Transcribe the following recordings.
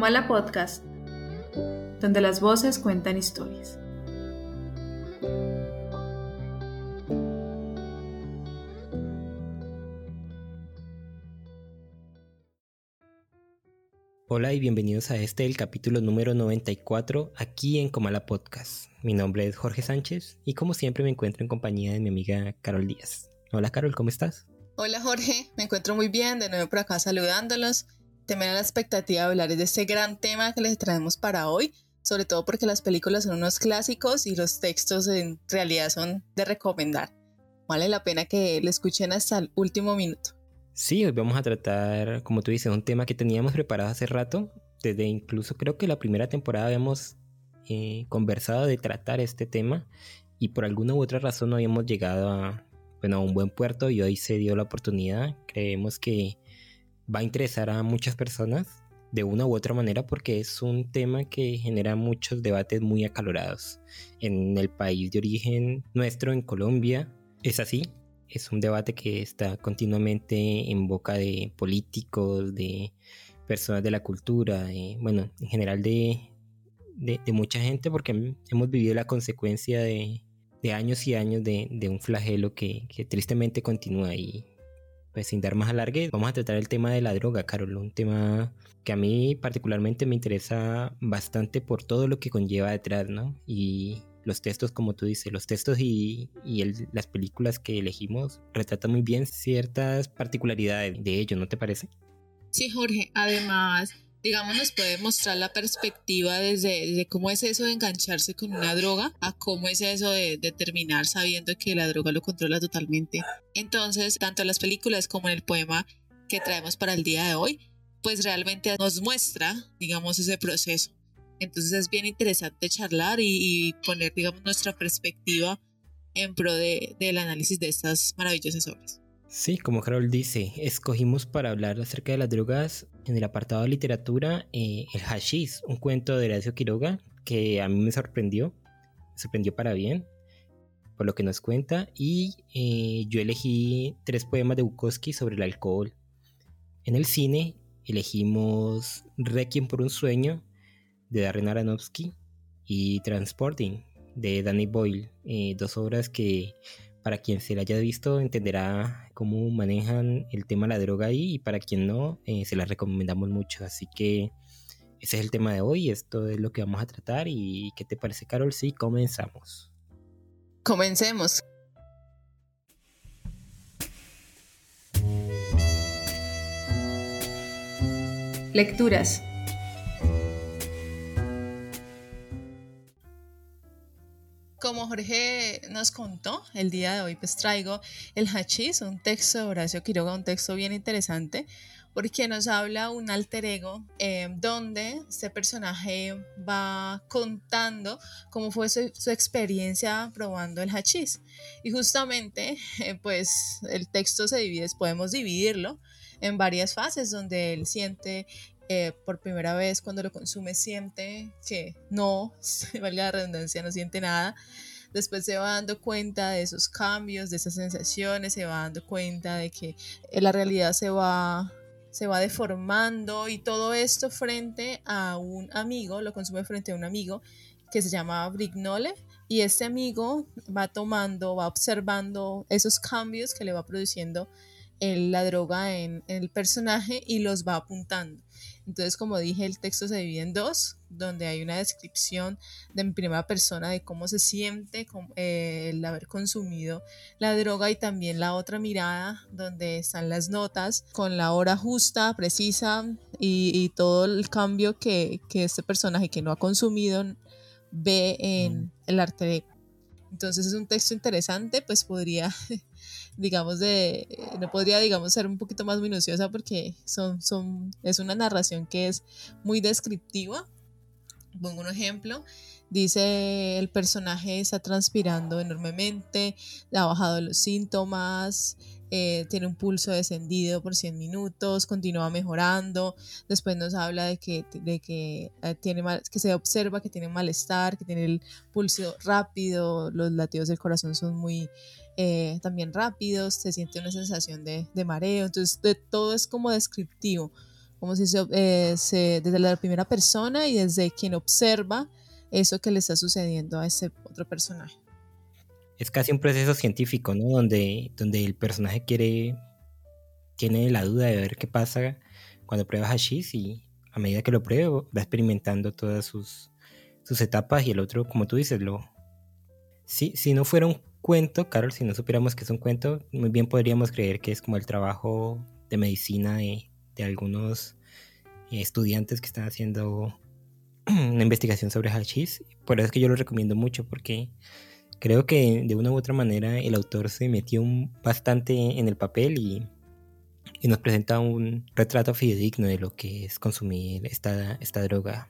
Comala Podcast, donde las voces cuentan historias. Hola y bienvenidos a el capítulo número 94 aquí en Comala Podcast. Mi nombre es Jorge Sánchez y como siempre me encuentro en compañía de mi amiga Carol Díaz. Hola Carol, ¿cómo estás? Hola Jorge, me encuentro muy bien, de nuevo por acá saludándolos. También a la expectativa de hablar de este gran tema que les traemos para hoy, sobre todo porque las películas son unos clásicos y los textos en realidad son de recomendar. Vale la pena que lo escuchen hasta el último minuto. Sí, hoy vamos a tratar, como tú dices, un tema que teníamos preparado hace rato. Desde incluso creo que la primera temporada habíamos conversado de tratar este tema y por alguna u otra razón no habíamos llegado a un buen puerto y hoy se dio la oportunidad. Creemos que va a interesar a muchas personas de una u otra manera porque es un tema que genera muchos debates muy acalorados. En el país de origen nuestro, en Colombia, es así. Es un debate que está continuamente en boca de políticos, de personas de la cultura, en general de mucha gente porque hemos vivido la consecuencia de años y años de un flagelo que tristemente continúa. Y pues sin dar más alargue, vamos a tratar el tema de la droga, Carol, un tema que a mí particularmente me interesa bastante por todo lo que conlleva detrás, ¿no? Y los textos, como tú dices, los textos y las películas que elegimos retratan muy bien ciertas particularidades de ello, ¿no te parece? Sí, Jorge, además, digamos, nos puede mostrar la perspectiva desde cómo es eso de engancharse con una droga a cómo es eso de terminar sabiendo que la droga lo controla totalmente. Entonces, tanto en las películas como en el poema que traemos para el día de hoy, pues realmente nos muestra, digamos, ese proceso. Entonces es bien interesante charlar y poner, digamos, nuestra perspectiva en pro del análisis de estas maravillosas obras. Sí, como Carol dice, escogimos para hablar acerca de las drogas en el apartado de literatura el Hashish, un cuento de Horacio Quiroga que a mí me sorprendió para bien por lo que nos cuenta, y yo elegí 3 poemas de Bukowski sobre el alcohol. En el cine elegimos Requiem por un sueño de Darren Aronofsky y Transporting de Danny Boyle, 2 obras que para quien se la haya visto entenderá cómo manejan el tema de la droga ahí, y para quien no, se las recomendamos mucho. Así que ese es el tema de hoy, esto es lo que vamos a tratar. ¿Y qué te parece, Carol? Sí, comenzamos. Comencemos. Lecturas. Como Jorge nos contó, el día de hoy pues traigo el Hashish, un texto de Horacio Quiroga, un texto bien interesante porque nos habla un alter ego donde este personaje va contando cómo fue su experiencia probando el Hashish. Y justamente pues el texto se divide, podemos dividirlo en varias fases donde él siente por primera vez cuando lo consume siente que no, valga la redundancia, no siente nada. Después se va dando cuenta de esos cambios, de esas sensaciones, se va dando cuenta de que la realidad se va deformando, y todo esto frente a un amigo, lo consume frente a un amigo que se llama Brignole, y este amigo va observando esos cambios que le va produciendo la droga en el personaje y los va apuntando. Entonces, como dije, el texto se divide en 2, donde hay una descripción de en primera persona de cómo se siente el haber consumido la droga, y también la otra mirada donde están las notas con la hora justa, precisa, y todo el cambio que este personaje que no ha consumido ve en el arte. Entonces es un texto interesante, pues podría no podría, digamos, ser un poquito más minuciosa porque es una narración que es muy descriptiva. Pongo un ejemplo. Dice: el personaje está transpirando enormemente, ha bajado los síntomas, tiene un pulso descendido por 100 minutos, continúa mejorando. Después nos habla de que que se observa que tiene malestar, que tiene el pulso rápido, los latidos del corazón son muy también rápidos, se siente una sensación de mareo. Entonces todo es como descriptivo. como si desde la primera persona y desde quien observa eso que le está sucediendo a ese otro personaje. Es casi un proceso científico, ¿no? Donde el personaje tiene la duda de ver qué pasa cuando prueba hashish, y a medida que lo prueba va experimentando todas sus etapas, y el otro, como tú dices, si no fuera un cuento, Carol, si no supiéramos que es un cuento, muy bien podríamos creer que es como el trabajo de medicina de algunos estudiantes que están haciendo una investigación sobre hashish. Por eso es que yo lo recomiendo mucho, porque creo que de una u otra manera el autor se metió bastante en el papel y nos presenta un retrato fidedigno de lo que es consumir esta droga.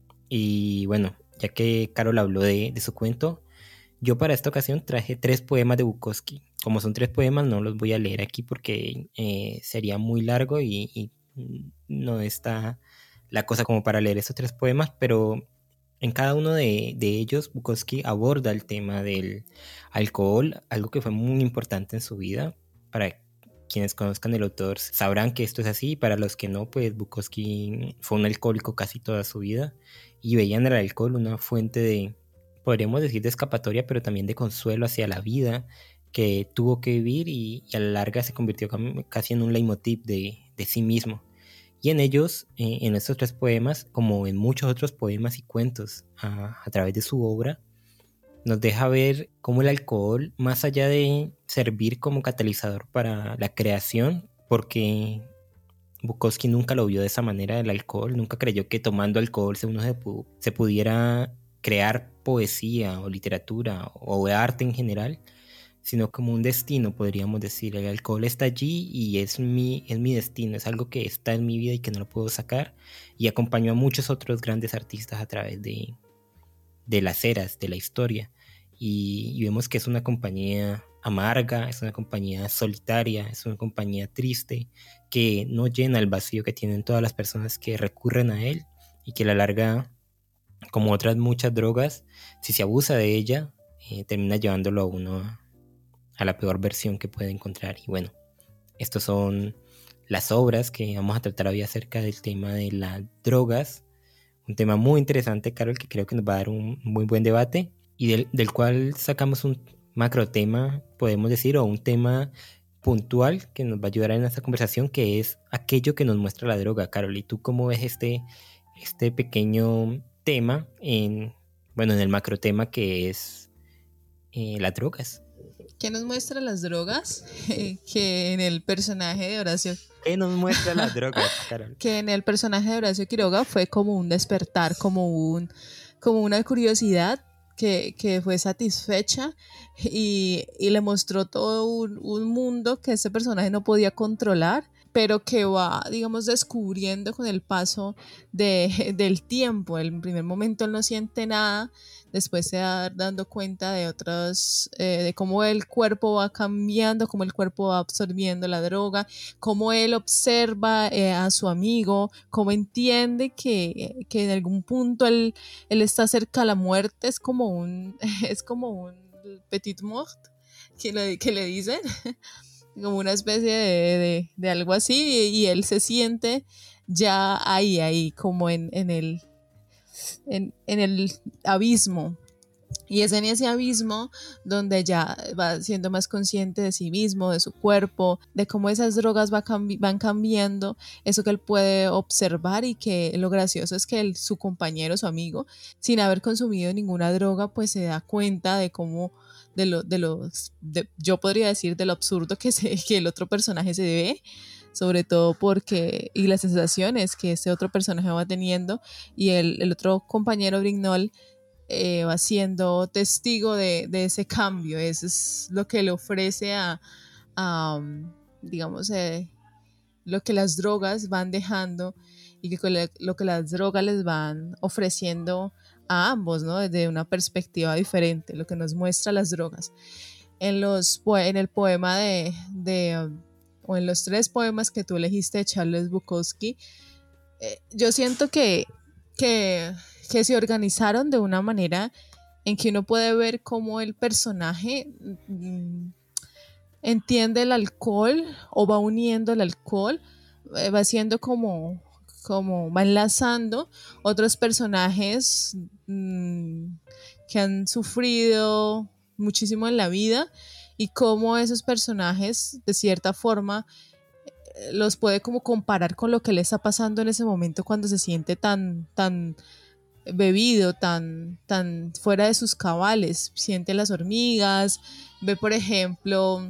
Y bueno, ya que Carol habló de su cuento, yo para esta ocasión traje 3 poemas de Bukowski. Como son 3 poemas, no los voy a leer aquí porque sería muy largo y no está la cosa como para leer esos 3 poemas, pero en cada uno de ellos Bukowski aborda el tema del alcohol, algo que fue muy importante en su vida. Para quienes conozcan el autor sabrán que esto es así, y para los que no, pues Bukowski fue un alcohólico casi toda su vida y veía en el alcohol una fuente de, podríamos decir, de escapatoria, pero también de consuelo hacia la vida que tuvo que vivir, y a la larga se convirtió casi en un leitmotiv de sí mismo. Y en ellos, en estos 3 poemas, como en muchos otros poemas y cuentos a través de su obra, nos deja ver cómo el alcohol, más allá de servir como catalizador para la creación, porque Bukowski nunca lo vio de esa manera, el alcohol, nunca creyó que tomando alcohol uno se pudiera crear poesía o literatura o arte en general, sino como un destino, podríamos decir. El alcohol está allí y es mi destino, es algo que está en mi vida y que no lo puedo sacar, y acompañó a muchos otros grandes artistas a través de las eras, de la historia, y vemos que es una compañía amarga, es una compañía solitaria, es una compañía triste, que no llena el vacío que tienen todas las personas que recurren a él, y que a la larga, como otras muchas drogas, si se abusa de ella, termina llevándolo a uno a la peor versión que puede encontrar. Y bueno, estos son las obras que vamos a tratar hoy acerca del tema de las drogas, un tema muy interesante, Carol, que creo que nos va a dar un muy buen debate, y del cual sacamos un macro tema, podemos decir, o un tema puntual que nos va a ayudar en esta conversación, que es aquello que nos muestra la droga. Carol, ¿y tú cómo ves este pequeño tema en el macro tema que es las drogas? ¿Qué nos muestra las drogas? Que en el personaje de Horacio... ¿Qué nos muestra las drogas, Carol? Que en el personaje de Horacio Quiroga fue como un despertar, como una curiosidad que fue satisfecha, y le mostró todo un mundo que ese personaje no podía controlar, pero que va, digamos, descubriendo con el paso del tiempo. En el primer momento él no siente nada, después se va dando cuenta de otros, de cómo el cuerpo va cambiando, cómo el cuerpo va absorbiendo la droga, cómo él observa a su amigo, cómo entiende que en algún punto él está cerca a la muerte. Es como un petit mort que le dicen, como una especie de algo así, y él se siente ya ahí como en el abismo, y es en ese abismo donde ya va siendo más consciente de sí mismo, de su cuerpo, de cómo esas drogas van cambiando eso que él puede observar. Y que lo gracioso es que su compañero, su amigo, sin haber consumido ninguna droga, pues se da cuenta de cómo yo podría decir de lo absurdo que el otro personaje se ve, sobre todo porque, y las sensaciones que ese otro personaje va teniendo, y el otro compañero, Brignol, va siendo testigo de ese cambio. Eso es lo que le ofrece digamos, lo que las drogas van dejando, y lo que las drogas les van ofreciendo a ambos, ¿no? Desde una perspectiva diferente, lo que nos muestra las drogas. En el poema o en los 3 poemas que tú elegiste de Charles Bukowski, yo siento que se organizaron de una manera en que uno puede ver cómo el personaje entiende el alcohol, o va uniendo el alcohol, va siendo como como va enlazando otros personajes que han sufrido muchísimo en la vida y cómo esos personajes de cierta forma los puede como comparar con lo que le está pasando en ese momento cuando se siente tan bebido, tan fuera de sus cabales. Siente las hormigas, ve por ejemplo,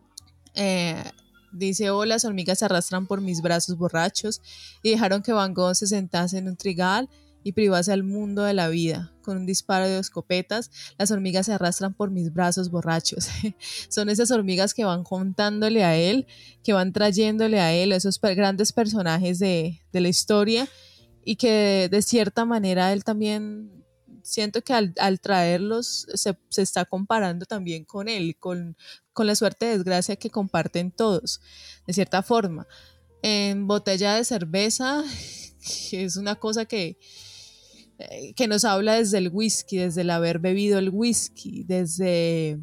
dice: oh, las hormigas se arrastran por mis brazos borrachos y dejaron que Van Gogh se sentase en un trigal y privase al mundo de la vida. Con un disparo de escopetas, las hormigas se arrastran por mis brazos borrachos. Son esas hormigas que van contándole a él, que van trayéndole a él esos grandes personajes de la historia, y que de cierta manera él también, siento que al traerlos se está comparando también con él, con la suerte de desgracia que comparten todos, de cierta forma. En Botella de cerveza, que es una cosa que nos habla desde el whisky, desde el haber bebido el whisky, desde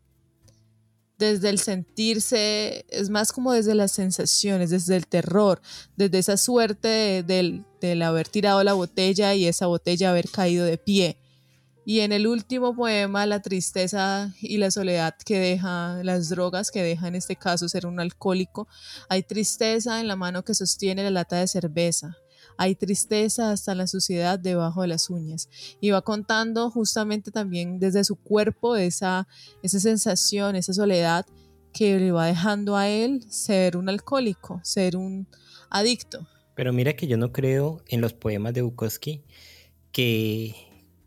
el sentirse, es más como desde las sensaciones, desde el terror, desde esa suerte del haber tirado la botella y esa botella haber caído de pie. Y en el último poema, la tristeza y la soledad que deja, las drogas que deja en este caso ser un alcohólico. Hay tristeza en la mano que sostiene la lata de cerveza. Hay tristeza hasta en la suciedad debajo de las uñas. Y va contando justamente también desde su cuerpo esa sensación, esa soledad que le va dejando a él ser un alcohólico, ser un adicto. Pero mira que yo no creo en los poemas de Bukowski que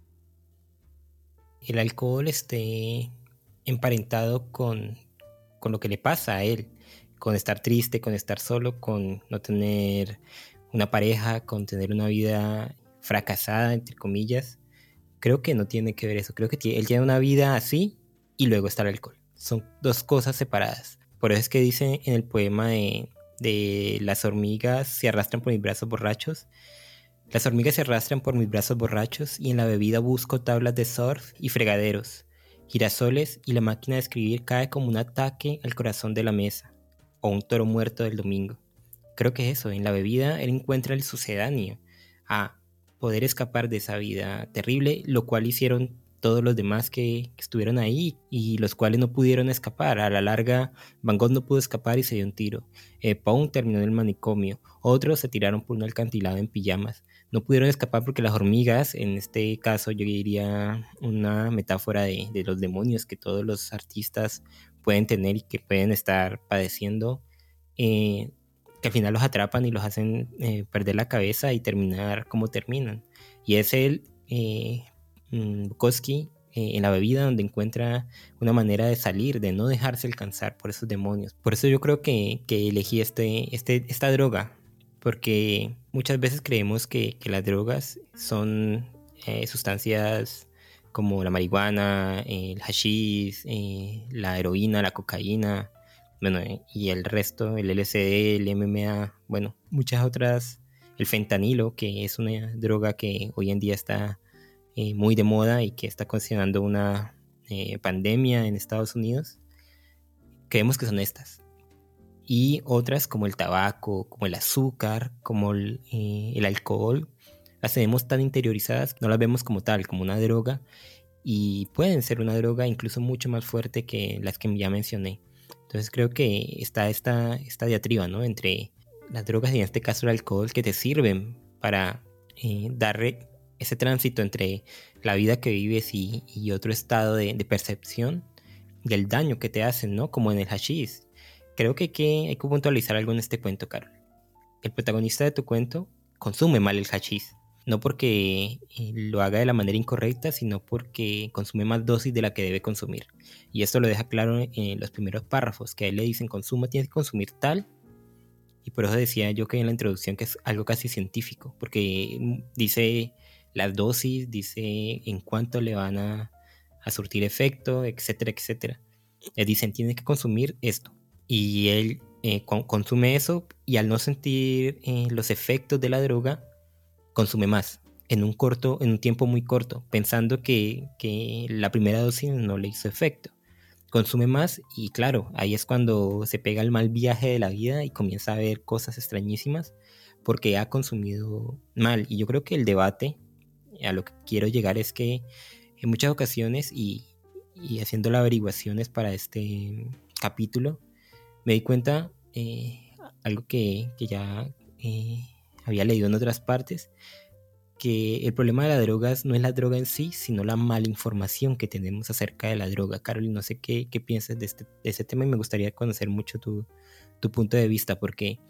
el alcohol esté emparentado con lo que le pasa a él, con estar triste, con estar solo, con no tener una pareja, con tener una vida fracasada, entre comillas. Creo que no tiene que ver eso. Creo que él tiene una vida así y luego está el alcohol. Son dos cosas separadas. Por eso es que dice en el poema de las hormigas se arrastran por mis brazos borrachos. Las hormigas se arrastran por mis brazos borrachos y en la bebida busco tablas de surf y fregaderos, girasoles, y la máquina de escribir cae como un ataque al corazón de la mesa, o un toro muerto del domingo. Creo que es eso, en la bebida él encuentra el sucedáneo a poder escapar de esa vida terrible, lo cual hicieron todos los demás que estuvieron ahí y los cuales no pudieron escapar. A la larga, Van Gogh no pudo escapar y se dio un tiro. Pound terminó en el manicomio. Otros se tiraron por un acantilado en pijamas. No pudieron escapar porque las hormigas, en este caso yo diría una metáfora de los demonios que todos los artistas pueden tener y que pueden estar padeciendo, que al final los atrapan y los hacen perder la cabeza y terminar como terminan. Y es él, Bukowski, en la bebida donde encuentra una manera de salir, de no dejarse alcanzar por esos demonios. Por eso yo creo que elegí esta droga, porque muchas veces creemos que las drogas son sustancias como la marihuana, el hashish, la heroína, la cocaína, bueno, y el resto, el LSD, el MMA, bueno, muchas otras, el fentanilo, que es una droga que hoy en día está muy de moda y que está ocasionando una pandemia en Estados Unidos. Creemos que son estas. Y otras como el tabaco, como el azúcar, como el alcohol, las tenemos tan interiorizadas, no las vemos como tal, como una droga, y pueden ser una droga incluso mucho más fuerte que las que ya mencioné. Entonces creo que está esta diatriba, ¿no?, entre las drogas y en este caso el alcohol, que te sirven para darle ese tránsito entre la vida que vives y otro estado de percepción del daño que te hacen, ¿no?, como en el hashish. Creo que hay que puntualizar algo en este cuento, Carol. El protagonista de tu cuento consume mal el hashish, no porque lo haga de la manera incorrecta, sino porque consume más dosis de la que debe consumir. Y esto lo deja claro en los primeros párrafos, que a él le dicen: tienes que consumir tal. Y por eso decía yo que en la introducción que es algo casi científico, porque dice las dosis, dice en cuánto le van a surtir efecto, etcétera, etcétera. Le dicen: tienes que consumir esto. Y él consume eso, y al no sentir los efectos de la droga, consume más en un tiempo muy corto, pensando que la primera dosis no le hizo efecto. consume más y claro, ahí es cuando se pega el mal viaje de la vida y comienza a ver cosas extrañísimas porque ha consumido mal. Y yo creo que el debate a lo que quiero llegar es que en muchas ocasiones y haciendo las averiguaciones para este capítulo, me di cuenta algo que ya había leído en otras partes, que el problema de las drogas no es la droga en sí, sino la mala información que tenemos acerca de la droga. Carol, no sé qué piensas de este tema y me gustaría conocer mucho tu punto de vista, porque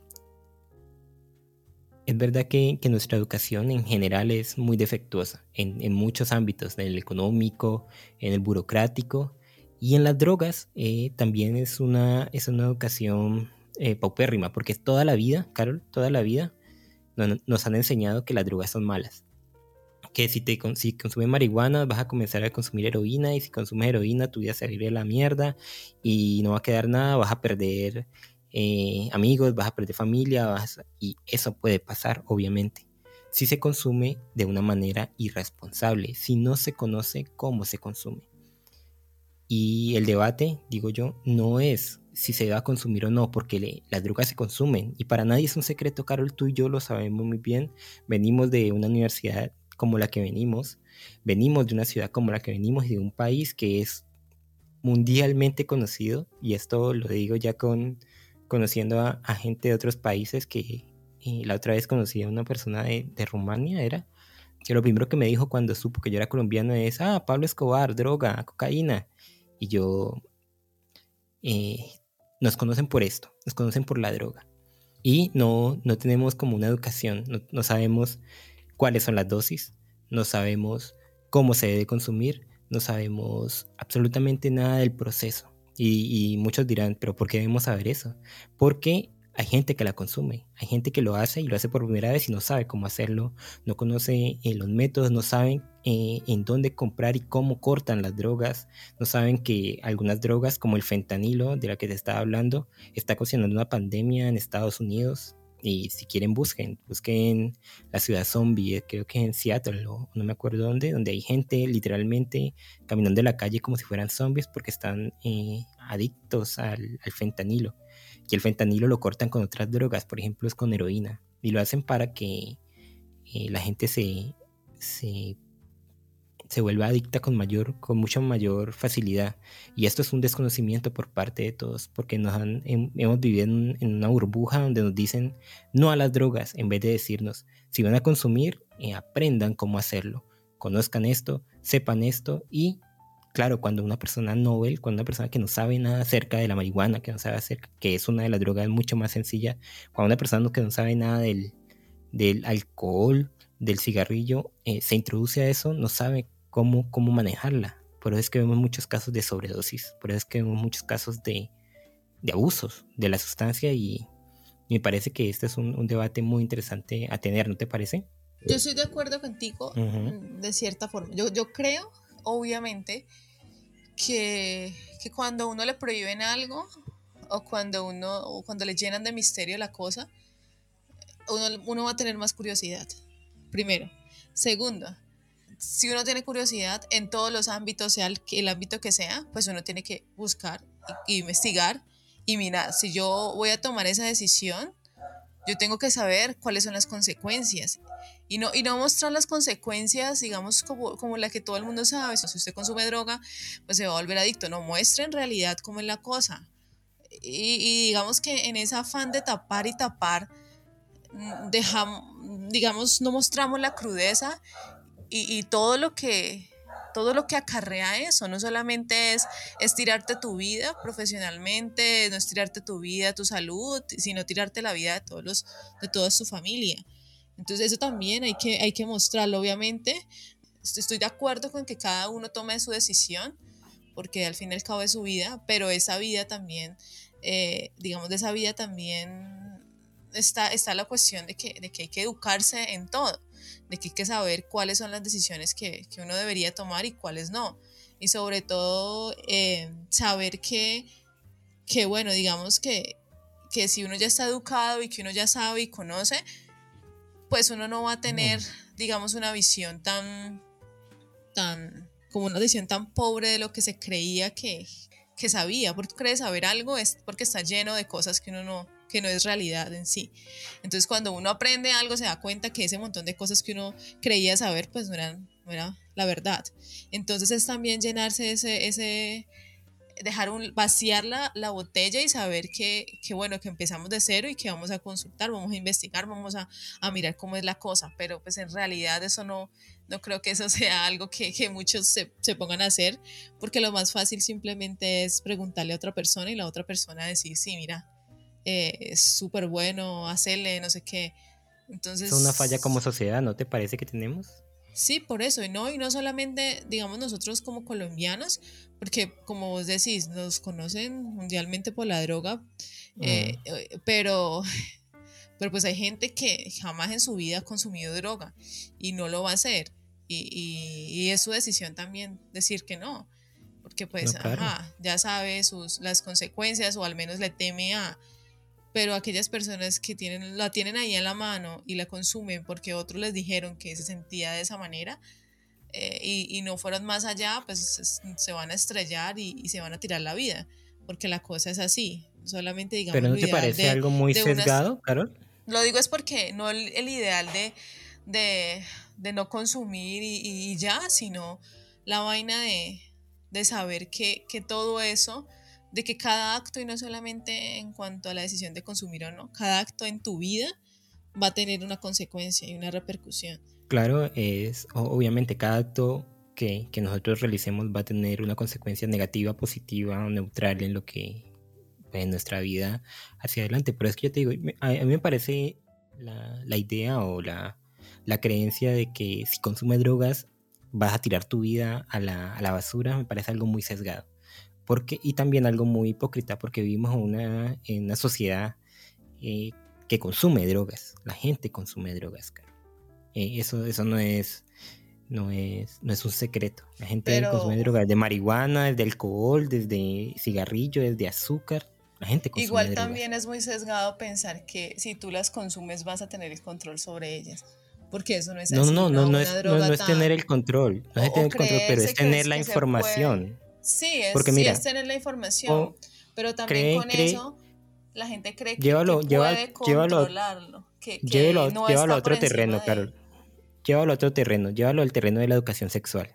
es verdad que nuestra educación en general es muy defectuosa en muchos ámbitos, en el económico, en el burocrático y en las drogas también es una educación paupérrima, porque toda la vida, Carol, toda la vida nos han enseñado que las drogas son malas. Que si consumes marihuana vas a comenzar a consumir heroína y si consumes heroína tu vida se va a ir a la mierda y no va a quedar nada, vas a perder amigos, vas a perder familia y eso puede pasar obviamente si se consume de una manera irresponsable, si no se conoce cómo se consume. Y el debate, digo yo, no es si se va a consumir o no, porque las drogas se consumen. Y para nadie es un secreto, Carol, tú y yo lo sabemos muy bien. Venimos de una universidad como la que venimos de una ciudad como la que venimos y de un país que es mundialmente conocido. Y esto lo digo ya conociendo a gente de otros países que la otra vez conocí a una persona de Rumania, era que lo primero que me dijo cuando supo que yo era colombiano es, Pablo Escobar, droga, cocaína. Y yo, nos conocen por esto, nos conocen por la droga. Y no tenemos como una educación, no sabemos cuáles son las dosis, no sabemos cómo se debe consumir, no sabemos absolutamente nada del proceso. Y muchos dirán, ¿pero por qué debemos saber eso? Porque hay gente que la consume, hay gente que lo hace y lo hace por primera vez y no sabe cómo hacerlo, no conoce los métodos, no saben en dónde comprar y cómo cortan las drogas, no saben que algunas drogas como el fentanilo de la que te estaba hablando está ocasionando una pandemia en Estados Unidos. Y si quieren busquen la ciudad zombie, creo que en Seattle o no me acuerdo dónde, donde hay gente literalmente caminando en la calle como si fueran zombies porque están adictos al fentanilo. Y el fentanilo lo cortan con otras drogas, por ejemplo es con heroína. Y lo hacen para que la gente se vuelva adicta con mucha mayor facilidad. Y esto es un desconocimiento por parte de todos, porque hemos vivido en una burbuja donde nos dicen no a las drogas, en vez de decirnos, si van a consumir, aprendan cómo hacerlo, conozcan esto, sepan esto. Y claro, cuando una persona que no sabe nada acerca de la marihuana, que no sabe que es una de las drogas mucho más sencillas, cuando una persona que no sabe nada del alcohol, del cigarrillo, se introduce a eso, no sabe cómo manejarla. Por eso es que vemos muchos casos de sobredosis, por eso es que vemos muchos casos de abusos de la sustancia y me parece que este es un debate muy interesante a tener, ¿no te parece? Yo estoy de acuerdo contigo, de cierta forma. Yo creo, obviamente, que cuando uno le prohíben algo o cuando le llenan de misterio la cosa, uno va a tener más curiosidad, primero. Segundo, si uno tiene curiosidad en todos los ámbitos, sea el ámbito que sea, pues uno tiene que buscar y investigar y mirar, si yo voy a tomar esa decisión, yo tengo que saber cuáles son las consecuencias y no mostrar las consecuencias, digamos, como la que todo el mundo sabe. Si usted consume droga, pues se va a volver adicto. No, muestre en realidad cómo es la cosa. Y digamos que en ese afán de tapar y tapar, digamos, no mostramos la crudeza y todo lo que acarrea eso. No solamente es tirarte tu vida profesionalmente, no es tirarte tu vida, tu salud, sino tirarte la vida de toda tu familia. Entonces eso también hay que mostrarlo. Obviamente estoy de acuerdo con que cada uno tome su decisión, porque al fin y al cabo es su vida, pero esa vida también, digamos, de esa vida también está la cuestión de que hay que educarse en todo, de que hay que saber cuáles son las decisiones que uno debería tomar y cuáles no. Y sobre todo saber que bueno, digamos que si uno ya está educado y que uno ya sabe y conoce, pues uno no va a tener, digamos, una visión como una visión tan pobre de lo que se creía que que sabía. ¿Por qué cree saber algo? Es porque está lleno de cosas que no es realidad en sí. Entonces cuando uno aprende algo se da cuenta que ese montón de cosas que uno creía saber pues no era la verdad. Entonces es también llenarse ese vaciar la botella y saber que bueno, que empezamos de cero y que vamos a consultar, vamos a investigar, vamos a mirar cómo es la cosa, pero pues en realidad eso no creo que eso sea algo que muchos se pongan a hacer, porque lo más fácil simplemente es preguntarle a otra persona y la otra persona decir, sí, mira, es súper bueno, hacerle no sé qué. Es una falla como Entonces, sociedad, ¿no te parece que tenemos? sí, por eso, y no solamente, digamos, nosotros como colombianos, porque como vos decís, nos conocen mundialmente por la droga, Mm, pero, pero pues hay gente que jamás en su vida ha consumido droga y no lo va a hacer, y es su decisión también decir que no, porque no, pues, claro. ajá, ya sabe las consecuencias o al menos le teme pero aquellas personas que la tienen ahí en la mano y la consumen porque otros les dijeron que se sentía de esa manera, y no fueron más allá, pues se van a estrellar y se van a tirar la vida, porque la cosa es así, solamente Pero digamos ¿no lo te ideal parece algo muy de unas, sesgado, Carol? lo digo es porque no el ideal de, de no consumir y ya, sino la vaina de saber que todo eso, de que cada acto, y no solamente en cuanto a la decisión de consumir o no, cada acto en tu vida va a tener una consecuencia y una repercusión. Claro, obviamente cada acto que nosotros realicemos va a tener una consecuencia negativa, positiva o neutral en lo que en nuestra vida hacia adelante. Pero es que yo te digo, a mí me parece la idea o la creencia de que si consumes drogas vas a tirar tu vida a la basura, me parece algo muy sesgado. Y también algo muy hipócrita, porque vivimos en una sociedad eh, que consume drogas. La gente consume drogas, cara. Eso no es un secreto. La gente consume Pero drogas de marihuana, desde alcohol, desde cigarrillo, desde azúcar. La gente consume igual drogas. también es muy sesgado pensar que si tú las consumes vas a tener el control sobre ellas, porque eso no es No, no, así, no, no, ¿no? no Una es, no, droga no es tener tan... el control. No es O tener el control, pero es creerse tener la que se puede... información. Sí, Porque sí es mira, tener la información, o pero también cree, con cree, eso la gente cree que llévalo, puede llévalo, controlarlo, que llévalo, no llévalo a está por otro encima terreno, de... Carol. Llévalo a otro terreno, llévalo al terreno de la educación sexual.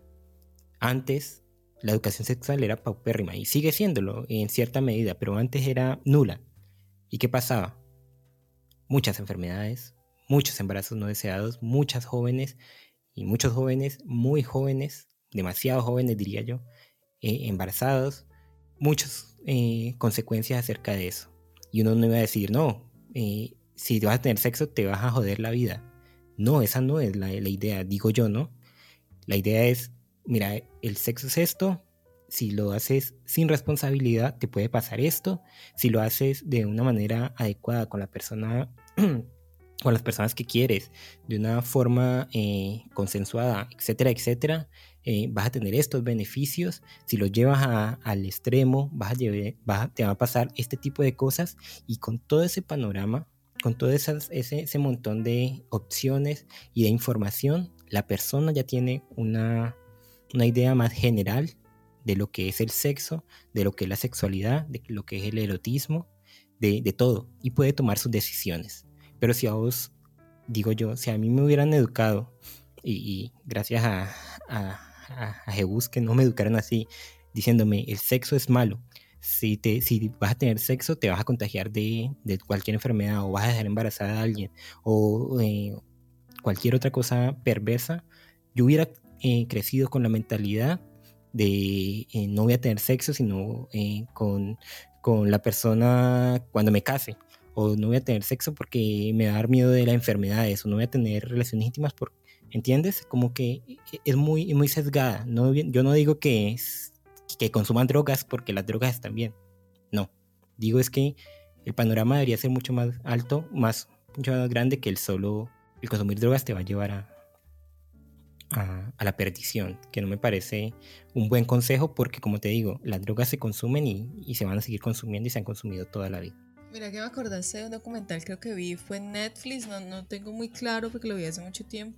Antes, la educación sexual era paupérrima y sigue siéndolo en cierta medida, pero antes era nula. ¿Y qué pasaba? Muchas enfermedades, muchos embarazos no deseados, muchas jóvenes y muchos jóvenes, muy jóvenes, demasiado jóvenes diría yo, embarazados, muchas consecuencias acerca de eso. Y uno no iba a decir, no, si vas a tener sexo te vas a joder la vida. No, esa no es la idea, digo yo, ¿no? La idea es, mira, el sexo es esto, si lo haces sin responsabilidad te puede pasar esto, si lo haces de una manera adecuada con la persona, con las personas que quieres, de una forma consensuada, etcétera, etcétera, vas a tener estos beneficios, si lo llevas al extremo, te va a pasar este tipo de cosas y con todo ese panorama, con todo ese montón de opciones y de información, la persona ya tiene una idea más general de lo que es el sexo, de lo que es la sexualidad, de lo que es el erotismo, de todo, y puede tomar sus decisiones. Pero si a vos, digo yo, si a mí me hubieran educado, y gracias a Jebus que no me educaron así, diciéndome, el sexo es malo, si vas a tener sexo te vas a contagiar de cualquier enfermedad o vas a dejar embarazada a alguien o cualquier otra cosa perversa, yo hubiera crecido con la mentalidad de no voy a tener sexo sino con la persona cuando me case, o no voy a tener sexo porque me va a dar miedo de las enfermedades, o no voy a tener relaciones íntimas porque, ¿entiendes? Como que es muy sesgada. No, yo no digo que consuman drogas porque las drogas están bien, no, digo es que el panorama debería ser mucho más alto, mucho más grande que el consumir drogas te va a llevar a la perdición, que no me parece un buen consejo porque, como te digo, las drogas se consumen y se van a seguir consumiendo y se han consumido toda la vida. Mira que me acordaste de un documental, creo que vi, fue en Netflix, no tengo muy claro porque lo vi hace mucho tiempo,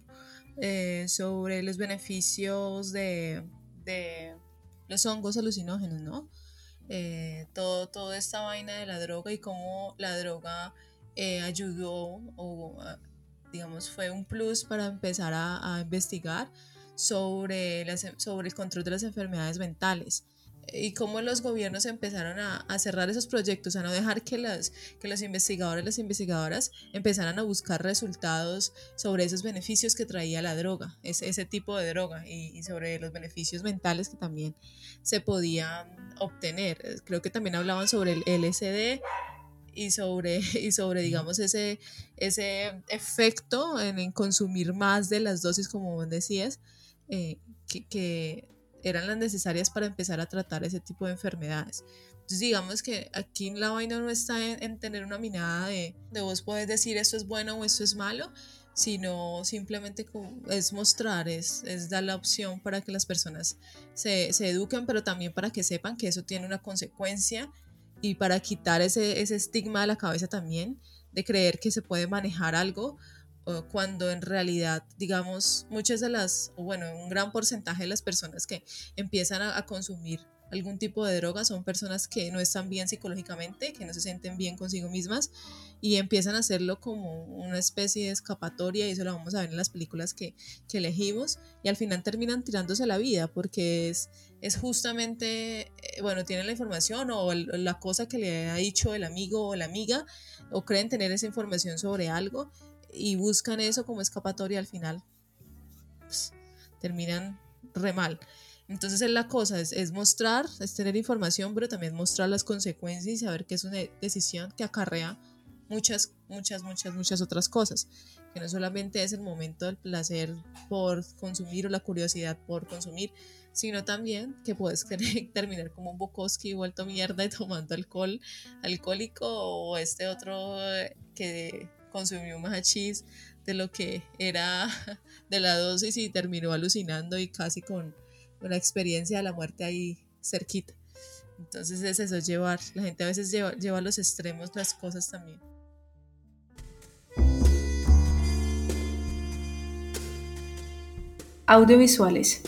sobre los beneficios de los hongos alucinógenos, ¿no? toda esta vaina de la droga y cómo la droga ayudó o digamos fue un plus para empezar a investigar sobre el control de las enfermedades mentales y cómo los gobiernos empezaron a cerrar esos proyectos, a no dejar que los investigadores, las investigadoras empezaran a buscar resultados sobre esos beneficios que traía la droga, ese tipo de droga y sobre los beneficios mentales que también se podían obtener. Creo que también hablaban sobre el LSD y sobre digamos, ese efecto en consumir más de las dosis, como vos decías, que eran las necesarias para empezar a tratar ese tipo de enfermedades. Entonces digamos que aquí la vaina no está en tener una minada de vos podés decir esto es bueno o esto es malo, sino simplemente es mostrar, es dar la opción para que las personas se eduquen, pero también para que sepan que eso tiene una consecuencia y para quitar ese estigma de la cabeza también, de creer que se puede manejar algo cuando en realidad, digamos, un gran porcentaje de las personas que empiezan a consumir algún tipo de droga son personas que no están bien psicológicamente, que no se sienten bien consigo mismas y empiezan a hacerlo como una especie de escapatoria y eso lo vamos a ver en las películas que elegimos y al final terminan tirándose la vida porque es justamente, tienen la información o la cosa que le ha dicho el amigo o la amiga o creen tener esa información sobre algo y buscan eso como escapatoria al final, pues, terminan re mal. Entonces es la cosa, es mostrar, es tener información, pero también mostrar las consecuencias y saber que es una decisión que acarrea muchas otras cosas, que no solamente es el momento del placer por consumir o la curiosidad por consumir, sino también que puedes terminar como un Bukowski vuelto mierda y tomando alcohólico o este otro que consumió más hachís de lo que era de la dosis y terminó alucinando y casi con una experiencia de la muerte ahí cerquita. Entonces es eso, la gente a veces lleva a los extremos las cosas también. Audiovisuales.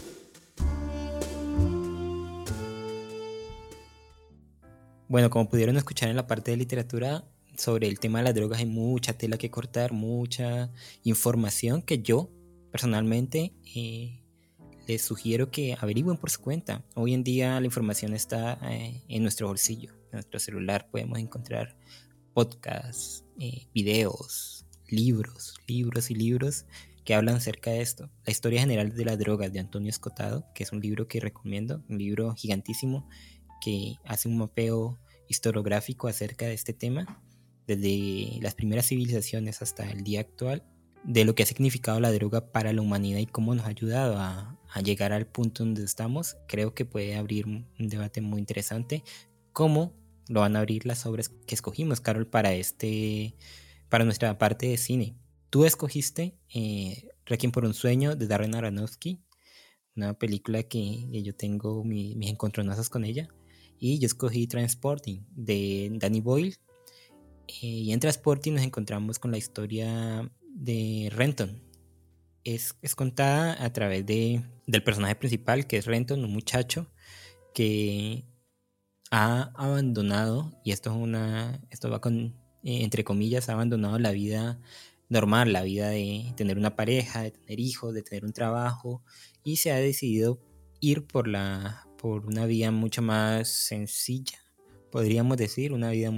Bueno, como pudieron escuchar en la parte de literatura, sobre el tema de las drogas hay mucha tela que cortar, mucha información que yo personalmente les sugiero que averigüen por su cuenta. Hoy en día la información está en nuestro bolsillo, en nuestro celular podemos encontrar podcasts, videos, libros y libros que hablan acerca de esto. La historia general de las drogas de Antonio Escotado, que es un libro que recomiendo, un libro gigantísimo que hace un mapeo historiográfico acerca de este tema, desde las primeras civilizaciones hasta el día actual, de lo que ha significado la droga para la humanidad y cómo nos ha ayudado a llegar al punto donde estamos. Creo que puede abrir un debate muy interesante, como lo van a abrir las obras que escogimos, Carol, para nuestra parte de cine. Tú escogiste Requiem por un sueño de Darren Aronofsky, una película que yo tengo mis encontronazos con ella, y yo escogí Transporting de Danny Boyle. Y en Transporting nos encontramos con la historia de Renton. Es contada a través del personaje principal, que es Renton, un muchacho que ha abandonado, y esto va con entre comillas, ha abandonado la vida normal, la vida de tener una pareja, de tener hijos, de tener un trabajo, y se ha decidido ir por una vía mucho más sencilla, podríamos decir, una vía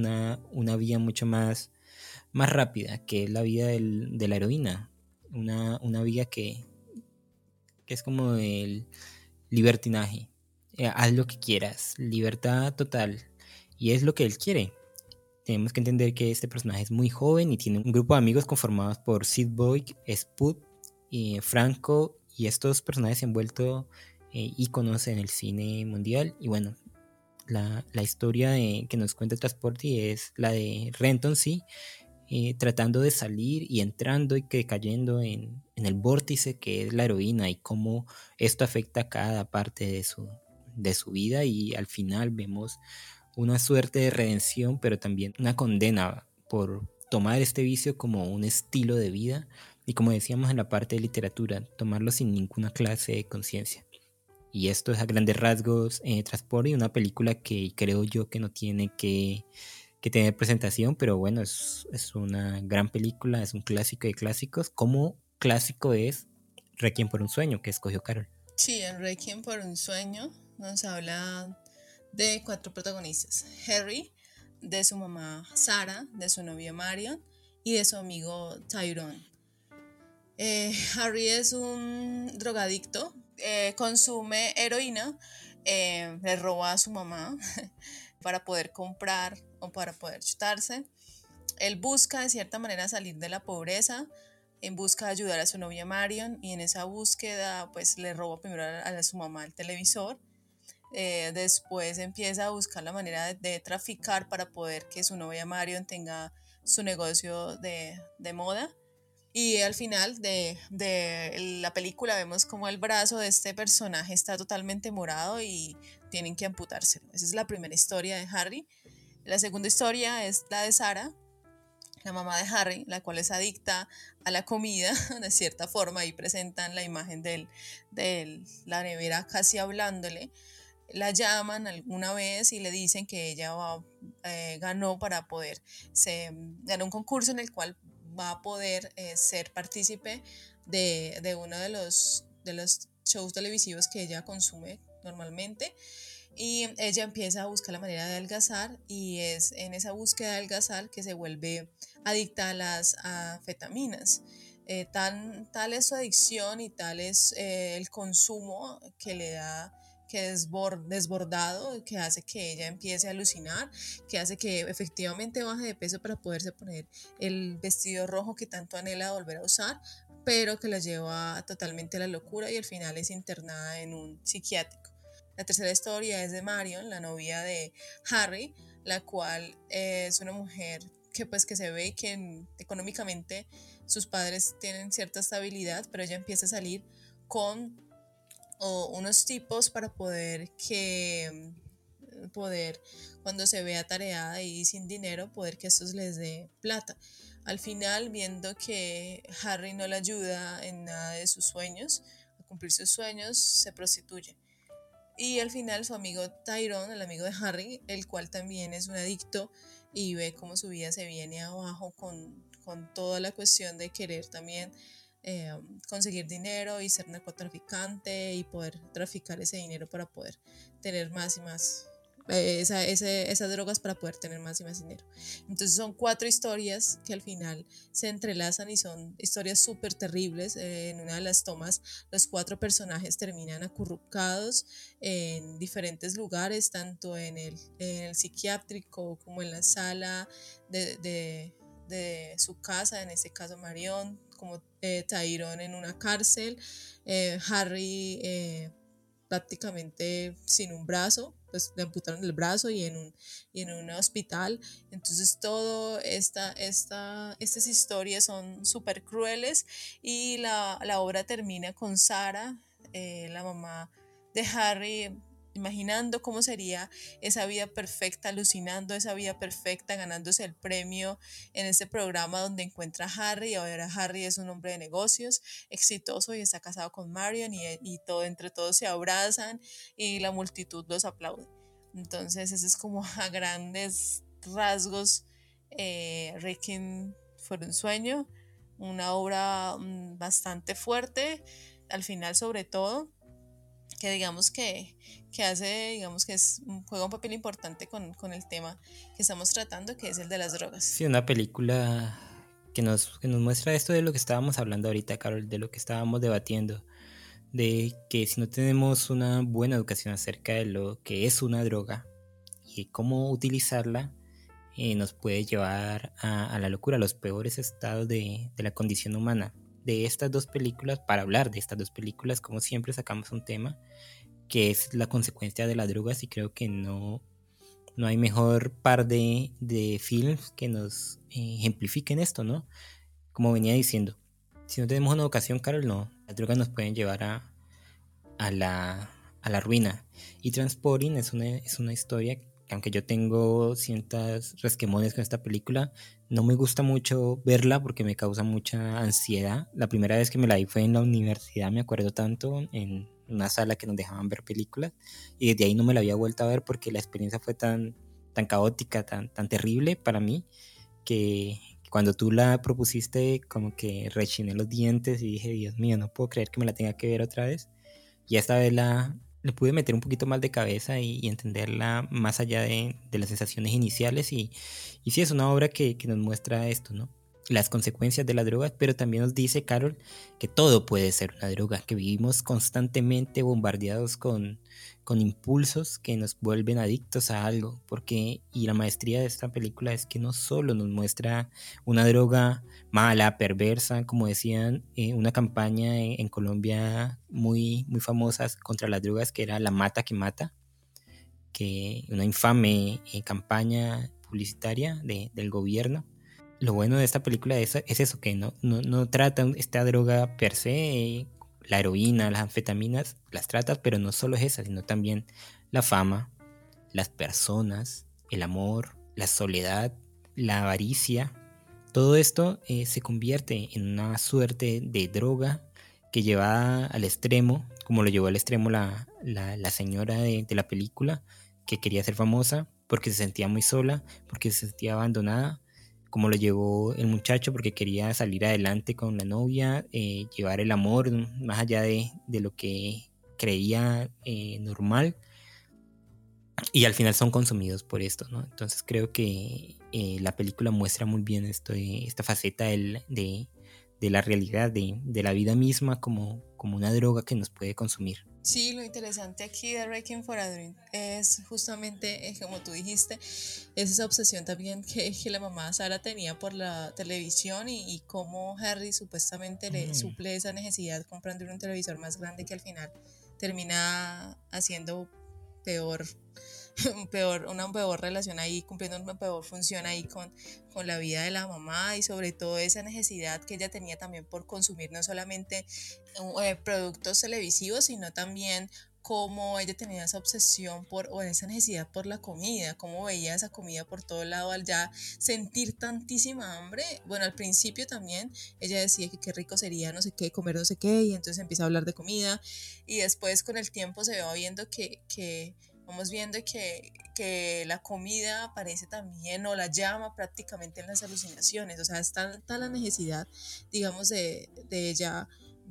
mucho más rápida, que es la vía de la heroína, una vía que es como el libertinaje. Haz lo que quieras, libertad total, y es lo que él quiere. Tenemos que entender que este personaje es muy joven y tiene un grupo de amigos conformados por Sid Boy, Spud y Franco, y estos personajes se han vuelto íconos en el cine mundial. Y bueno, la historia que nos cuenta Transporti es la de Renton, sí, tratando de salir y entrando y cayendo en el vórtice que es la heroína y cómo esto afecta a cada parte de su vida, y al final vemos una suerte de redención, pero también una condena por tomar este vicio como un estilo de vida y, como decíamos en la parte de literatura, tomarlo sin ninguna clase de conciencia. Y esto es a grandes rasgos Transporting, una película que creo yo que no tiene que tener presentación, pero bueno, es una gran película, es un clásico de clásicos, como clásico es Requiem por un sueño, que escogió Carol. Sí, en Requiem por un sueño nos habla de 4 protagonistas: Harry, de su mamá Sarah, de su novia Marion y de su amigo Tyrone. Harry es un drogadicto, consume heroína, le roba a su mamá para poder comprar o para poder chutarse. Él busca de cierta manera salir de la pobreza, en busca de ayudar a su novia Marion, y en esa búsqueda pues le roba primero a su mamá el televisor. Después empieza a buscar la manera de traficar para poder que su novia Marion tenga su negocio de moda. Y al final de la película vemos como el brazo de este personaje está totalmente morado y tienen que amputárselo. Esa es la primera historia de Harry. La segunda historia es la de Sarah, la mamá de Harry, la cual es adicta a la comida de cierta forma, y presentan la imagen de la nevera casi hablándole. La llaman alguna vez y le dicen que ella ganó para poder, ganó un concurso en el cual va a poder ser partícipe de uno de los shows televisivos que ella consume normalmente. Y ella empieza a buscar la manera de adelgazar, y es en esa búsqueda de adelgazar que se vuelve adicta a las anfetaminas. Tal es su adicción y tal es el consumo que le da, que es desbordado, que hace que ella empiece a alucinar, que hace que efectivamente baje de peso para poderse poner el vestido rojo que tanto anhela volver a usar, pero que la lleva totalmente a la locura, y al final es internada en un psiquiátrico. La tercera historia es de Marion, la novia de Harry, la cual es una mujer que se ve que económicamente sus padres tienen cierta estabilidad, pero ella empieza a salir con unos tipos para poder cuando se ve atareada y sin dinero, poder que estos les dé plata. Al final, viendo que Harry no le ayuda en nada de sus sueños, a cumplir sus sueños, se prostituye. Y al final su amigo Tyrone, el amigo de Harry, el cual también es un adicto y ve cómo su vida se viene abajo con toda la cuestión de querer también conseguir dinero y ser narcotraficante y poder traficar ese dinero para poder tener más y más, esas drogas para poder tener más y más dinero. Entonces son 4 historias que al final se entrelazan y son historias súper terribles. En una de las tomas los 4 personajes terminan acurrucados en diferentes lugares, tanto en el psiquiátrico como en la sala de su casa, en este caso Marion, como Tyrone en una cárcel, Harry prácticamente sin un brazo, pues le amputaron el brazo, y en un hospital. Entonces todas estas historias son súper crueles, y la obra termina con Sarah, la mamá de Harry, imaginando cómo sería esa vida perfecta, alucinando esa vida perfecta, ganándose el premio en ese programa donde encuentra a Harry. Ahora Harry es un hombre de negocios exitoso y está casado con Marion, y entre todos se abrazan y la multitud los aplaude. Entonces ese es como a grandes rasgos Requiem por un sueño, una obra bastante fuerte al final, sobre todo, que digamos que hace, digamos que juega un papel importante con el tema que estamos tratando, que es el de las drogas. Sí, una película que nos muestra esto de lo que estábamos hablando ahorita, Carol, de lo que estábamos debatiendo, de que si no tenemos una buena educación acerca de lo que es una droga y cómo utilizarla, nos puede llevar a la locura, a los peores estados de la condición humana. De estas 2 películas, para hablar de estas 2 películas, como siempre sacamos un tema que es la consecuencia de las drogas, y creo que no hay mejor par de films que nos ejemplifiquen esto, ¿no? Como venía diciendo, si no tenemos una educación, Carol, no, las drogas nos pueden llevar a la ruina. Y Transporting es una historia que, aunque yo tengo ciertos resquemones con esta película, no me gusta mucho verla porque me causa mucha ansiedad. La primera vez que me la vi fue en la universidad, me acuerdo tanto, en una sala que nos dejaban ver películas, y desde ahí no me la había vuelto a ver porque la experiencia fue tan caótica, tan terrible para mí, que cuando tú la propusiste como que rechiné los dientes y dije, Dios mío, no puedo creer que me la tenga que ver otra vez. Y esta vez le pude meter un poquito más de cabeza y entenderla más allá de las sensaciones iniciales. Y sí, es una obra que nos muestra esto, ¿no? Las consecuencias de las drogas, pero también nos dice, Carol, que todo puede ser una droga, que vivimos constantemente bombardeados con impulsos que nos vuelven adictos a algo. Y la maestría de esta película es que no solo nos muestra una droga mala, perversa, como decían, una campaña en Colombia muy, muy famosa contra las drogas, que era La Mata que Mata, que una infame campaña publicitaria del gobierno. Lo bueno de esta película es eso, que no trata esta droga per se, la heroína, las anfetaminas, las trata, pero no solo es esa, sino también la fama, las personas, el amor, la soledad, la avaricia. Todo esto se convierte en una suerte de droga que lleva al extremo, como lo llevó al extremo la señora de la película, que quería ser famosa porque se sentía muy sola, porque se sentía abandonada, como lo llevó el muchacho porque quería salir adelante con la novia, llevar el amor más allá de lo que creía normal, y al final son consumidos por esto, ¿no? Entonces creo que la película muestra muy bien esta faceta de la realidad, de la vida misma como una droga que nos puede consumir. Sí, lo interesante aquí de Requiem for a Dream es justamente, como tú dijiste, es esa obsesión también que la mamá Sara tenía por la televisión y cómo Harry supuestamente le suple esa necesidad comprando un televisor más grande que al final termina haciendo peor, una peor relación ahí, cumpliendo una peor función ahí con la vida de la mamá, y sobre todo esa necesidad que ella tenía también por consumir no solamente productos televisivos, sino también cómo ella tenía esa obsesión o esa necesidad por la comida, cómo veía esa comida por todo lado al ya sentir tantísima hambre. Bueno, al principio también ella decía que qué rico sería no sé qué, comer no sé qué, y entonces empieza a hablar de comida, y después con el tiempo se va viendo vamos viendo que la comida aparece también o la llama prácticamente en las alucinaciones. O sea, es tanta la necesidad, digamos, de ella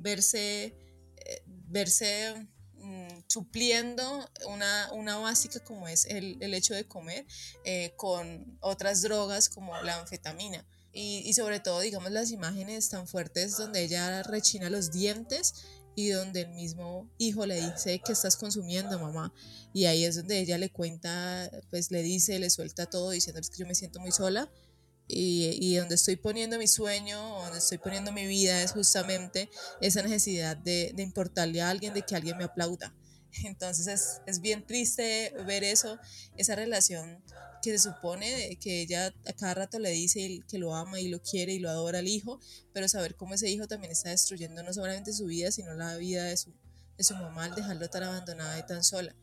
verse supliendo una básica como es el hecho de comer, con otras drogas como la anfetamina. Y sobre todo, digamos, las imágenes tan fuertes donde ella rechina los dientes y donde el mismo hijo le dice que estás consumiendo, mamá, y ahí es donde ella le cuenta, pues le suelta todo diciendo que yo me siento muy sola, y donde estoy poniendo mi sueño, donde estoy poniendo mi vida es justamente esa necesidad de importarle a alguien, de que alguien me aplauda. Entonces es bien triste ver eso, esa relación que se supone que ella a cada rato le dice que lo ama y lo quiere y lo adora al hijo, pero saber cómo ese hijo también está destruyendo no solamente su vida, sino la vida de su mamá al dejarlo tan abandonada y tan sola.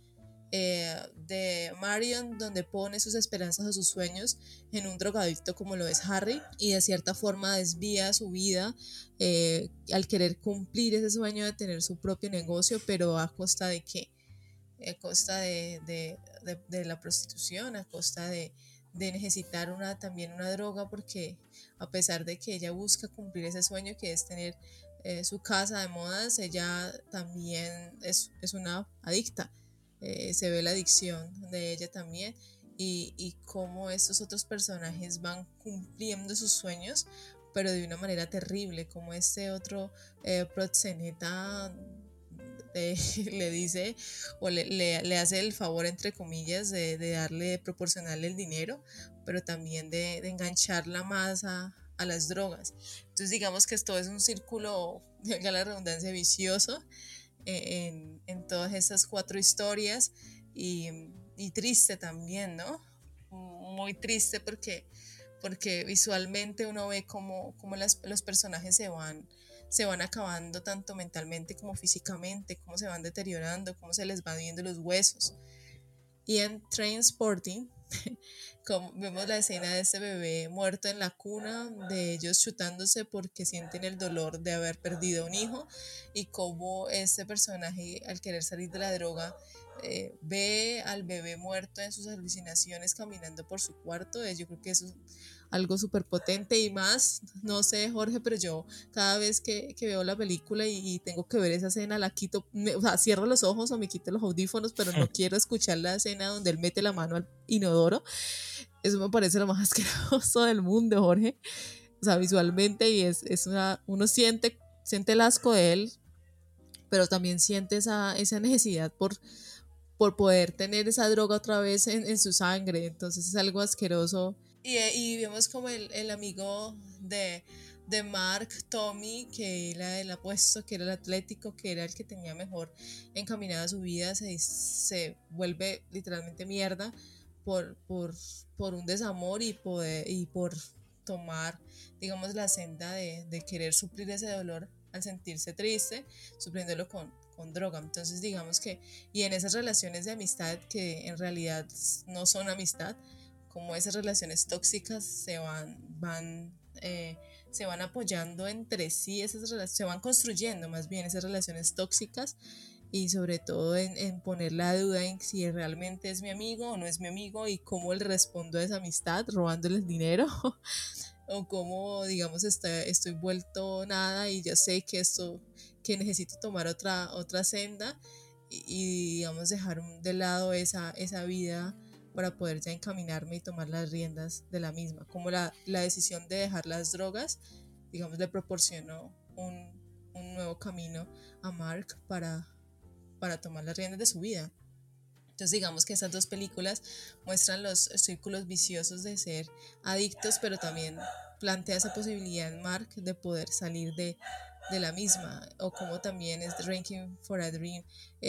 De Marion, donde pone sus esperanzas o sus sueños en un drogadicto como lo es Harry, y de cierta forma desvía su vida al querer cumplir ese sueño de tener su propio negocio, pero a costa de qué, a costa de la prostitución, a costa de necesitar también una droga, porque a pesar de que ella busca cumplir ese sueño que es tener su casa de modas, ella también es una adicta. Se ve la adicción de ella también, y cómo estos otros personajes van cumpliendo sus sueños, pero de una manera terrible, como este otro proxeneta le dice o le hace el favor, entre comillas, de proporcionarle el dinero, pero también de engancharla más a las drogas. Entonces digamos que esto es un círculo, valga la redundancia, vicioso en todas esas 4 historias, y triste también, ¿no? Muy triste porque visualmente uno ve cómo los personajes se van acabando tanto mentalmente como físicamente, cómo se van deteriorando, cómo se les van viendo los huesos. Y en Trainspotting, como vemos la escena de este bebé muerto en la cuna, de ellos chutándose porque sienten el dolor de haber perdido un hijo, y cómo este personaje, al querer salir de la droga, ve al bebé muerto en sus alucinaciones caminando por su cuarto. Yo creo que eso es algo súper potente. Y más, no sé, Jorge, pero yo cada vez que veo la película y tengo que ver esa escena, la quito, o sea, cierro los ojos o me quito los audífonos, pero no quiero escuchar la escena donde él mete la mano al inodoro. Eso me parece lo más asqueroso del mundo, Jorge. O sea, visualmente, y uno siente el asco de él, pero también siente esa necesidad por poder tener esa droga otra vez en su sangre. Entonces es algo asqueroso. Y vemos como el amigo de Mark, Tommy, que era el apuesto, que era el atlético, que era el que tenía mejor encaminada su vida, se vuelve literalmente mierda por un desamor y por tomar, digamos, la senda de querer suplir ese dolor al sentirse triste, supliéndolo con droga. Entonces digamos que, y en esas relaciones de amistad que en realidad no son amistad, como esas relaciones tóxicas se van apoyando entre sí, se van construyendo más bien esas relaciones tóxicas, y sobre todo en poner la duda en si realmente es mi amigo o no es mi amigo, y cómo le respondo a esa amistad robándole el dinero o cómo, digamos, estoy vuelto nada y ya sé que necesito tomar otra senda, y digamos dejar de lado esa vida para poder ya encaminarme y tomar las riendas de la misma. Como la decisión de dejar las drogas, digamos, le proporcionó un nuevo camino a Mark para tomar las riendas de su vida. Entonces digamos que estas dos películas muestran los círculos viciosos de ser adictos, pero también plantea esa posibilidad en Mark de poder salir de la misma, o como también es Drinking for a Dream,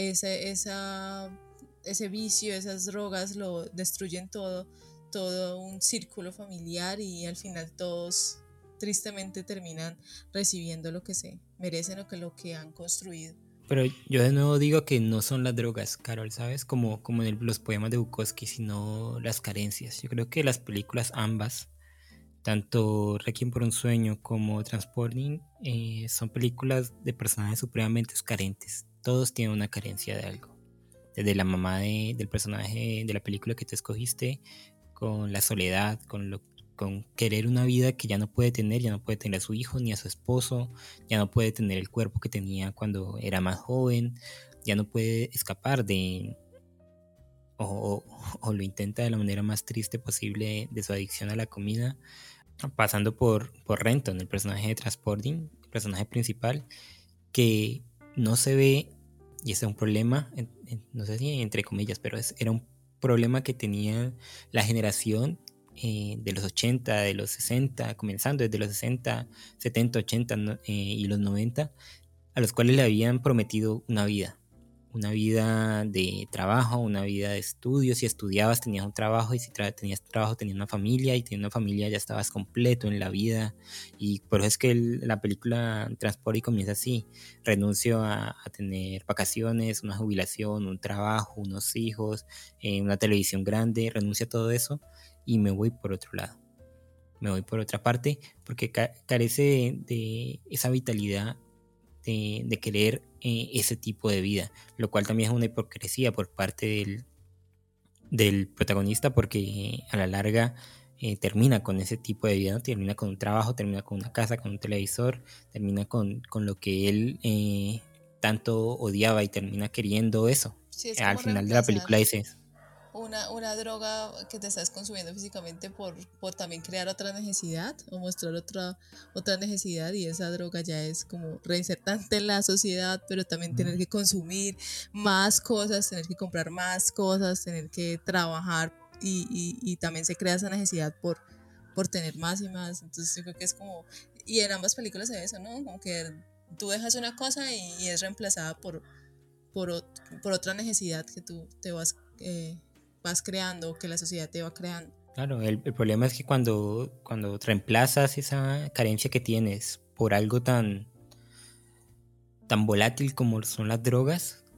ese vicio, esas drogas lo destruyen todo un círculo familiar, y al final todos tristemente terminan recibiendo lo que se merecen o lo que han construido. Pero yo de nuevo digo que no son las drogas, Carol, ¿sabes? Como en los poemas de Bukowski, sino las carencias. Yo creo que las películas ambas, tanto Requiem por un sueño como Transporting, son películas de personajes supremamente carentes. Todos tienen una carencia de algo. Desde la mamá del personaje de la película que tú escogiste, con la soledad, con querer una vida que ya no puede tener a su hijo ni a su esposo, ya no puede tener el cuerpo que tenía cuando era más joven, ya no puede escapar o lo intenta de la manera más triste posible de su adicción a la comida, pasando por Renton, el personaje de Transporting, el personaje principal, que no se ve, y ese es un problema, no sé si entre comillas, pero era un problema que tenía la generación de los 80, de los 60, comenzando desde los 60, 70, 80 y los 90, a los cuales le habían prometido una vida de trabajo, una vida de estudios. Si estudiabas tenías un trabajo, y si tenías trabajo tenías una familia, y teniendo una familia ya estabas completo en la vida. Y por eso es que la película Transporting comienza así: renuncio a tener vacaciones, una jubilación, un trabajo, unos hijos, una televisión grande, renuncio a todo eso y me voy por otro lado, me voy por otra parte, porque carece de esa vitalidad de querer ese tipo de vida, lo cual también es una hipocresía por parte del protagonista, porque a la larga termina con ese tipo de vida, ¿no? Termina con un trabajo, termina con una casa, con un televisor, termina con lo que él tanto odiaba, y termina queriendo eso. Sí, Al final de la película dice una droga que te estás consumiendo físicamente por también crear otra necesidad o mostrar otra necesidad, y esa droga ya es como reinsertante en la sociedad, pero también tener que consumir más cosas, tener que comprar más cosas, tener que trabajar, y también se crea esa necesidad por tener más y más. Entonces yo creo que es como, y en ambas películas se ve eso, ¿no? Como que tú dejas una cosa y es reemplazada por otra necesidad que tú te vas creando, que la sociedad te va creando. Claro, el problema es que cuando reemplazas esa carencia que tienes por algo tan volátil como son las drogas,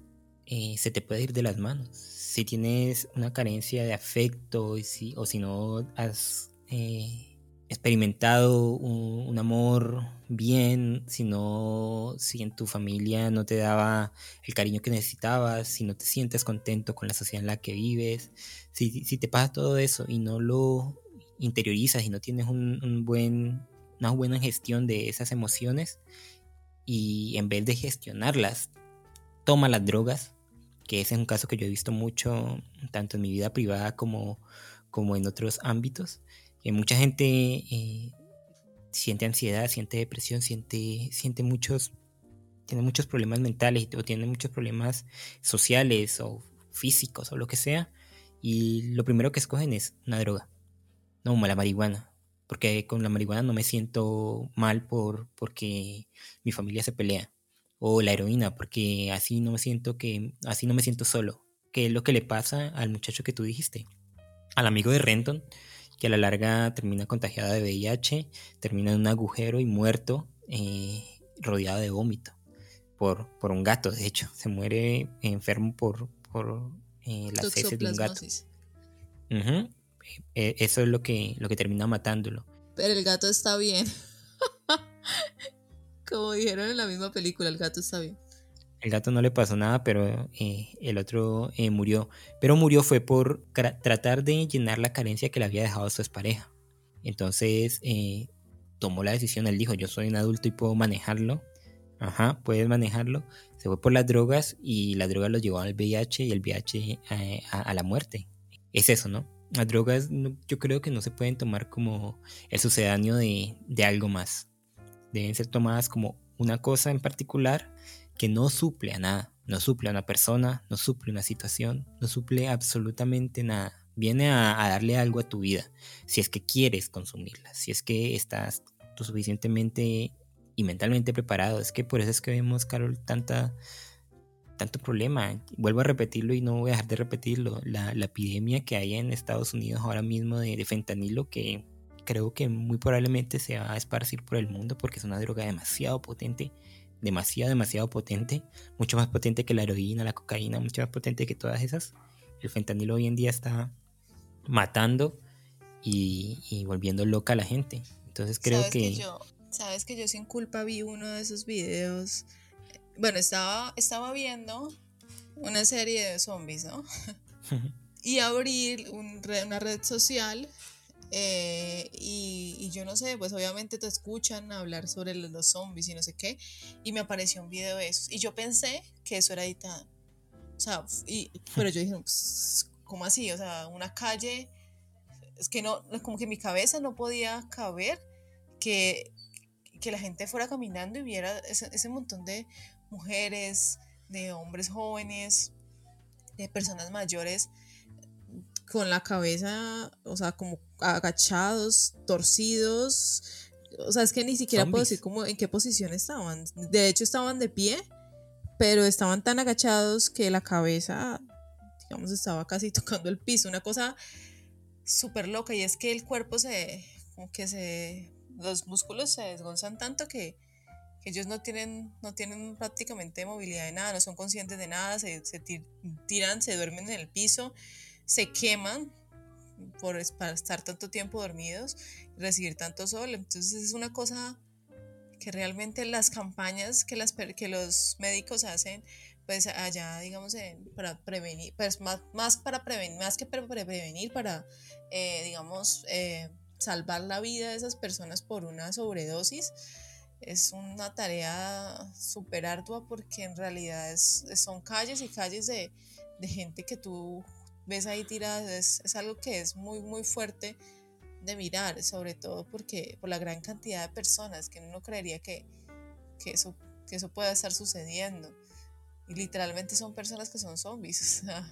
se te puede ir de las manos. Si tienes una carencia de afecto o si no has experimentado un amor bien, si en tu familia no te daba el cariño que necesitabas, si no te sientes contento con la sociedad en la que vives, si te pasa todo eso y no lo interiorizas y no tienes una buena gestión de esas emociones, y en vez de gestionarlas toma las drogas, que ese es un caso que yo he visto mucho, tanto en mi vida privada como en otros ámbitos. Mucha gente siente ansiedad, siente depresión, tiene muchos problemas mentales o tiene muchos problemas sociales o físicos o lo que sea, y lo primero que escogen es una droga, no como la marihuana, porque con la marihuana no me siento mal porque mi familia se pelea, o la heroína, porque así no me siento solo, que es lo que le pasa al muchacho que tú dijiste, al amigo de Renton, que a la larga termina contagiada de VIH, termina en un agujero y muerto, rodeado de vómito, por un gato. De hecho, se muere enfermo por las heces de un gato. Toxoplasmosis. Uh-huh. Eso es lo que termina matándolo. Pero el gato está bien. Como dijeron en la misma película, el gato está bien. El gato no le pasó nada, pero el otro murió. Pero murió fue por tratar de llenar la carencia que le había dejado a su expareja. Entonces tomó la decisión, él dijo, yo soy un adulto y puedo manejarlo. Ajá, puedes manejarlo. Se fue por las drogas y las drogas lo llevó al VIH y el VIH a la muerte. Es eso, ¿no? Las drogas yo creo que no se pueden tomar como el sucedáneo de algo más. Deben ser tomadas como una cosa en particular que no suple a nada, no suple a una persona, no suple una situación, no suple absolutamente nada. Viene a darle algo a tu vida, si es que quieres consumirla, si es que estás lo suficientemente y mentalmente preparado. Es que por eso es que vemos, Carol, tanto problema. Vuelvo a repetirlo y no voy a dejar de repetirlo. La epidemia que hay en Estados Unidos ahora mismo de fentanilo, que creo que muy probablemente se va a esparcir por el mundo porque es una droga demasiado potente, demasiado potente, mucho más potente que la heroína, la cocaína, mucho más potente que todas esas. El fentanilo hoy en día está matando y volviendo loca a la gente. Entonces creo Sabes que yo sin culpa vi uno de esos videos. Bueno, estaba viendo una serie de zombies, ¿no? Y abrí una red social y yo no sé, pues obviamente te escuchan hablar sobre los zombies y no sé qué, y me apareció un video de esos y yo pensé que eso era editado, o sea, pero yo dije, pues, ¿cómo así? O sea, una calle, es que no, como que mi cabeza no podía caber que la gente fuera caminando y viera ese montón de mujeres, de hombres jóvenes, de personas mayores con la cabeza, o sea, como agachados, torcidos. O sea, es que ni siquiera puedo decir como en qué posición estaban. De hecho, estaban de pie, pero estaban tan agachados que la cabeza, digamos, estaba casi tocando el piso. Una cosa súper loca. Y es que el cuerpo los músculos se desgonzan tanto que ellos no tienen prácticamente movilidad de nada, no son conscientes de nada, se tiran, se duermen en el piso, se queman para estar tanto tiempo dormidos y recibir tanto sol. Entonces es una cosa que realmente las campañas que los médicos hacen, pues allá, digamos, para prevenir, pues más para prevenir, más que para prevenir, para, digamos, salvar la vida de esas personas por una sobredosis, es una tarea súper ardua porque en realidad son calles y calles de gente que tú ves ahí tirada. Es algo que es muy muy fuerte de mirar, sobre todo porque por la gran cantidad de personas que uno creería que eso pueda estar sucediendo, y literalmente son personas que son zombies. O sea,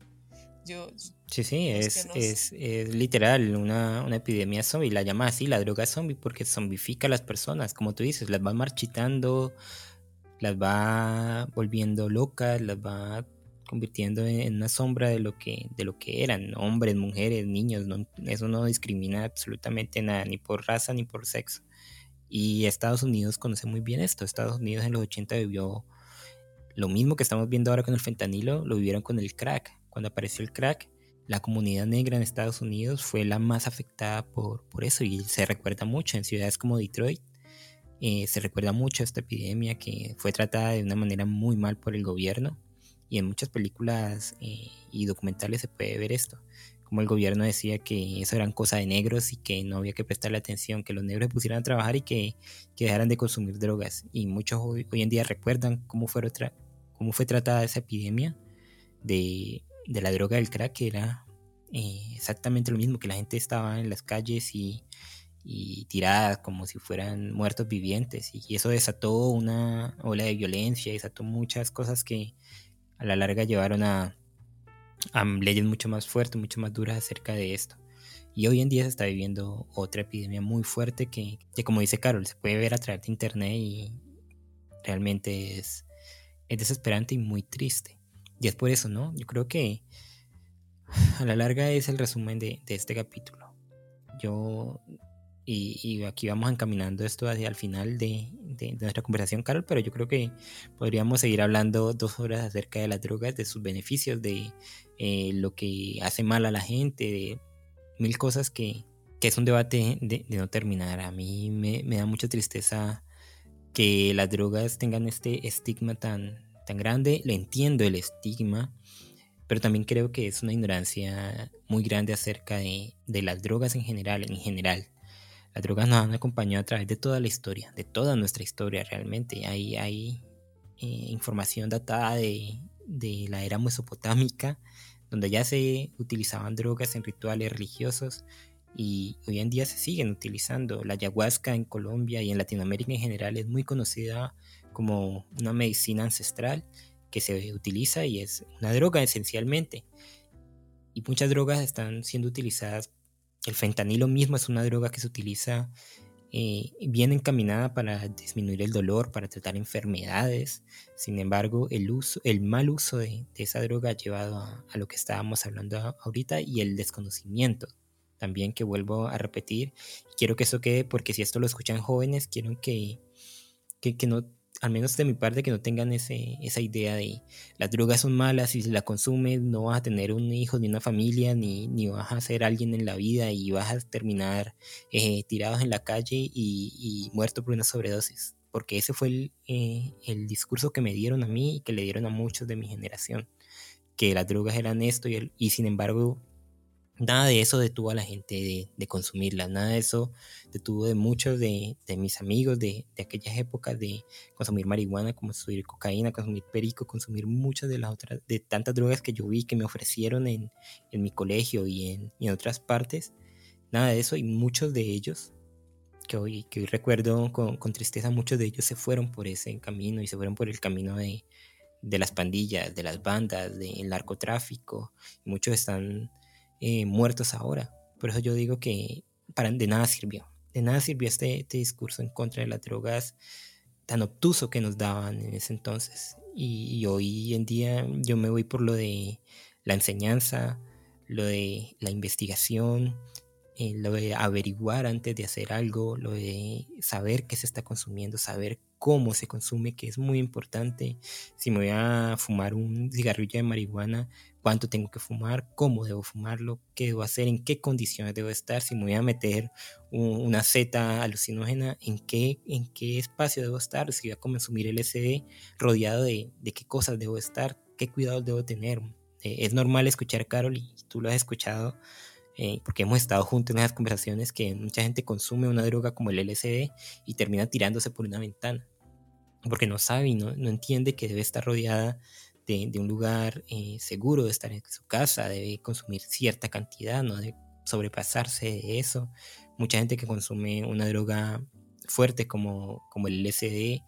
sí, es literal una epidemia zombie. La llama así, la droga zombie, porque zombifica a las personas, como tú dices, las va marchitando, las va volviendo locas, las va convirtiendo en una sombra de lo que eran, hombres, mujeres, niños. Eso no discrimina absolutamente nada, ni por raza ni por sexo. Y Estados Unidos conoce muy bien esto. Estados Unidos en los 80 vivió Lo mismo que estamos viendo ahora con el fentanilo, lo vivieron con el crack. Cuando apareció el crack, la comunidad negra en Estados Unidos fue la más afectada por eso, y se recuerda mucho en ciudades como Detroit. Se recuerda mucho esta epidemia que fue tratada de una manera muy mal por el gobierno, y en muchas películas y documentales se puede ver esto, como el gobierno decía que eso eran cosa de negros y que no había que prestarle atención, que los negros se pusieran a trabajar y que dejaran de consumir drogas. Y muchos hoy en día recuerdan cómo fue tratada esa epidemia de la droga del crack, que era exactamente lo mismo, que la gente estaba en las calles y tirada como si fueran muertos vivientes, y eso desató una ola de violencia, desató muchas cosas que a la larga llevaron a leyes mucho más fuertes, mucho más duras acerca de esto. Y hoy en día se está viviendo otra epidemia muy fuerte que como dice Carol, se puede ver a través de internet, y realmente es desesperante y muy triste. Y es por eso, ¿no? Yo creo que a la larga es el resumen de este capítulo. Y aquí vamos encaminando esto hacia el final de nuestra conversación, Carol, pero yo creo que podríamos seguir hablando 2 horas acerca de las drogas, de sus beneficios, de lo que hace mal a la gente, de mil cosas que es un debate de no terminar. A mí me da mucha tristeza que las drogas tengan este estigma tan grande. Le entiendo el estigma, pero también creo que es una ignorancia muy grande acerca de las drogas en general. Las drogas nos han acompañado a través de toda la historia, de toda nuestra historia realmente. Hay información datada de la era mesopotámica, donde ya se utilizaban drogas en rituales religiosos, y hoy en día se siguen utilizando. La ayahuasca en Colombia y en Latinoamérica en general es muy conocida como una medicina ancestral que se utiliza y es una droga esencialmente. Y muchas drogas están siendo utilizadas. El fentanilo mismo es una droga que se utiliza bien encaminada para disminuir el dolor, para tratar enfermedades. Sin embargo, el mal uso de esa droga ha llevado a lo que estábamos hablando ahorita, y el desconocimiento también, que vuelvo a repetir. Quiero que eso quede, porque si esto lo escuchan jóvenes, quiero que no, al menos de mi parte, que no tengan esa idea de las drogas son malas, y si la consumes no vas a tener un hijo ni una familia, ni vas a ser alguien en la vida, y vas a terminar tirados en la calle y muerto por una sobredosis, porque ese fue el discurso que me dieron a mí y que le dieron a muchos de mi generación, que las drogas eran esto, y sin embargo nada de eso detuvo a la gente de consumirla, nada de eso detuvo de muchos de mis amigos de aquellas épocas de consumir marihuana, consumir cocaína, consumir perico, consumir muchas de las otras, de tantas drogas que yo vi que me ofrecieron en mi colegio y en otras partes. Nada de eso, y muchos de ellos, que hoy recuerdo con tristeza, muchos de ellos se fueron por ese camino, y se fueron por el camino de las pandillas, de las bandas, del narcotráfico, y muchos están muertos ahora. Por eso yo digo que de nada sirvió. De nada sirvió este discurso en contra de las drogas tan obtuso que nos daban en ese entonces. Y hoy en día yo me voy por lo de la enseñanza, lo de la investigación, lo de averiguar antes de hacer algo, lo de saber qué se está consumiendo, saber cómo se consume, que es muy importante. Si me voy a fumar un cigarrillo de marihuana, cuánto tengo que fumar, cómo debo fumarlo, qué debo hacer, en qué condiciones debo estar, si me voy a meter una seta alucinógena, en qué espacio debo estar, si voy a consumir LSD, rodeado de qué cosas debo estar, qué cuidados debo tener. Es normal escuchar, Carol, y tú lo has escuchado, porque hemos estado juntos en esas conversaciones, que mucha gente consume una droga como el LSD y termina tirándose por una ventana, porque no sabe y no entiende que debe estar rodeada de un lugar seguro, de estar en su casa, debe consumir cierta cantidad, no debe sobrepasarse de eso. Mucha gente que consume una droga fuerte como el LSD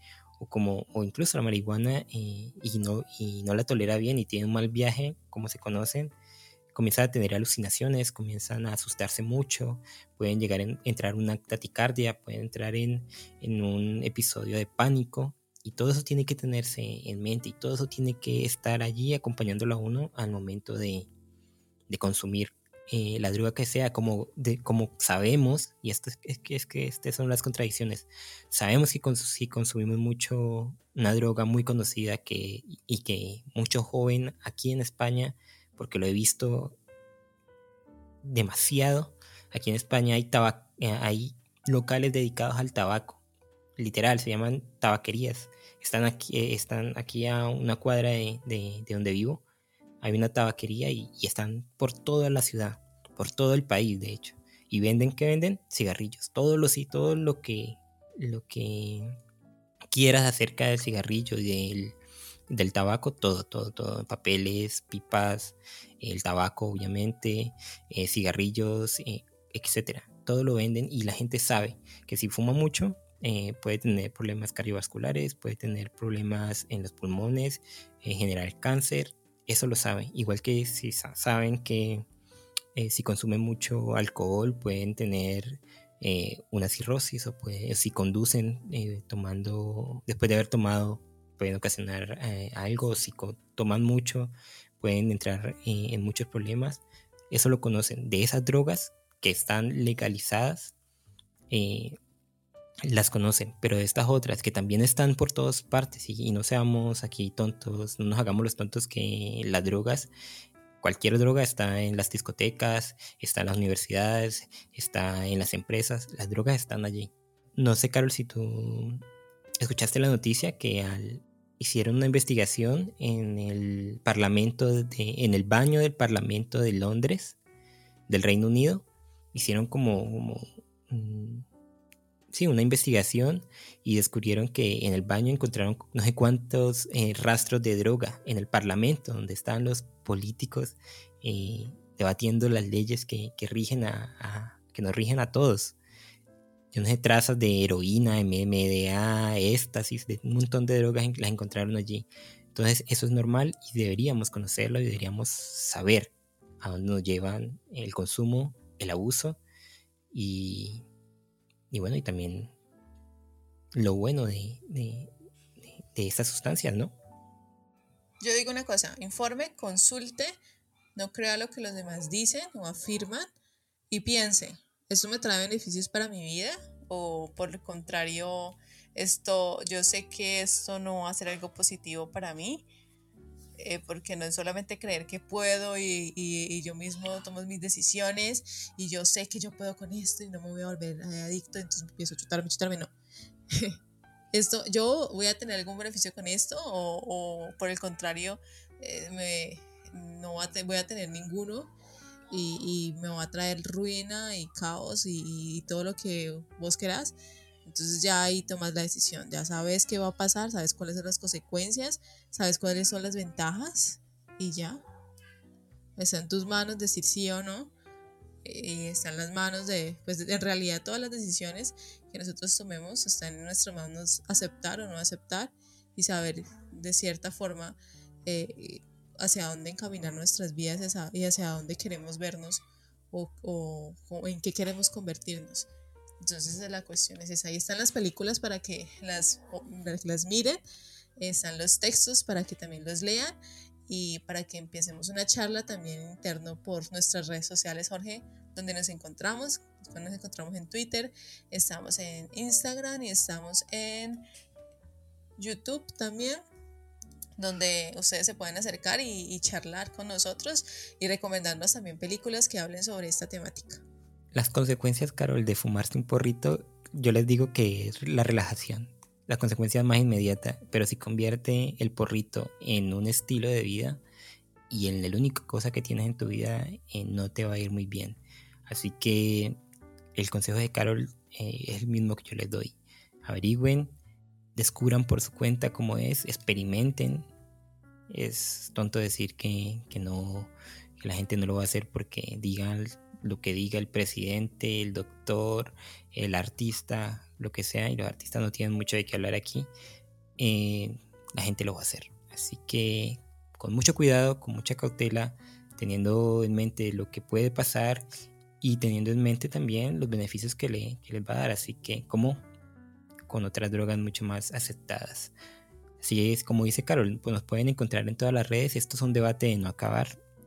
o incluso la marihuana, y no la tolera bien y tiene un mal viaje, como se conocen, comienzan a tener alucinaciones, comienzan a asustarse mucho, pueden llegar a entrar en una taticardia, pueden entrar en un episodio de pánico, y todo eso tiene que tenerse en mente, y todo eso tiene que estar allí acompañándolo a uno al momento de consumir la droga que sea, como sabemos, y esto es que estas son las contradicciones, sabemos que si consumimos mucho una droga muy conocida y que mucho joven aquí en España, porque lo he visto demasiado, aquí en España hay locales dedicados al tabaco, literal, se llaman tabaquerías, están aquí a una cuadra de donde vivo. Hay una tabaquería y están por toda la ciudad, por todo el país, de hecho. Y ¿qué venden? Cigarrillos. Todo lo que quieras acerca del cigarrillo y del tabaco, todo. Papeles, pipas, el tabaco, obviamente, cigarrillos, etcétera. Todo lo venden y la gente sabe que si fuma mucho, puede tener problemas cardiovasculares, puede tener problemas en los pulmones, generar cáncer. Eso lo saben, igual que si saben que si consumen mucho alcohol pueden tener una cirrosis o si conducen después de haber tomado pueden ocasionar algo, o si toman mucho pueden entrar en muchos problemas. Eso lo conocen. De esas drogas que están legalizadas, las conocen, pero de estas otras que también están por todas partes y no seamos aquí tontos, no nos hagamos los tontos que las drogas, cualquier droga está en las discotecas, está en las universidades, está en las empresas, las drogas están allí. No sé, Carol, si tú escuchaste la noticia que hicieron una investigación en el en el baño del Parlamento de Londres, del Reino Unido, hicieron sí, una investigación y descubrieron que en el baño encontraron no sé cuántos rastros de droga en el Parlamento, donde estaban los políticos debatiendo las leyes que que nos rigen a todos. Yo no sé, trazas de heroína, MDMA, éxtasis, de un montón de drogas las encontraron allí. Entonces eso es normal y deberíamos conocerlo y deberíamos saber a dónde nos llevan el consumo, el abuso y bueno, y también lo bueno de estas sustancias, ¿no? Yo digo una cosa, informe, consulte, no crea lo que los demás dicen o afirman y piense, ¿esto me trae beneficios para mi vida? O por el contrario, yo sé que esto no va a ser algo positivo para mí, porque no es solamente creer que puedo y yo mismo tomo mis decisiones y yo sé que yo puedo con esto y no me voy a volver adicto, entonces empiezo a chutarme, no. ¿Yo voy a tener algún beneficio con esto o por el contrario, no voy a tener ninguno y me va a traer ruina y caos y todo lo que vos querás? Entonces ya ahí tomas la decisión, ya sabes qué va a pasar, sabes cuáles son las consecuencias, sabes cuáles son las ventajas y ya, está en tus manos decir sí o no. Y está en las manos pues en realidad todas las decisiones que nosotros tomemos están en nuestras manos, aceptar o no aceptar y saber de cierta forma hacia dónde encaminar nuestras vidas y hacia dónde queremos vernos o en qué queremos convertirnos. Entonces la cuestión es esa. Ahí están las películas para que las miren, están los textos para que también los lean y para que empecemos una charla también interno por nuestras redes sociales, Jorge, donde nos encontramos en Twitter, estamos en Instagram y estamos en YouTube también, donde ustedes se pueden acercar y charlar con nosotros y recomendarnos también películas que hablen sobre esta temática. Las consecuencias, Carol, de fumarse un porrito, yo les digo que es la relajación. La consecuencia más inmediata, pero si convierte el porrito en un estilo de vida y en la única cosa que tienes en tu vida, no te va a ir muy bien. Así que el consejo de Carol es el mismo que yo les doy. Averigüen, descubran por su cuenta cómo es, experimenten. Es tonto decir que la gente no lo va a hacer porque digan lo que diga el presidente, el doctor, el artista, lo que sea, y los artistas no tienen mucho de qué hablar aquí, la gente lo va a hacer. Así que con mucho cuidado, con mucha cautela, teniendo en mente lo que puede pasar y teniendo en mente también los beneficios que les va a dar, así que como con otras drogas mucho más aceptadas. Así es, como dice Carol, pues nos pueden encontrar en todas las redes. Esto es un debate de no acabar.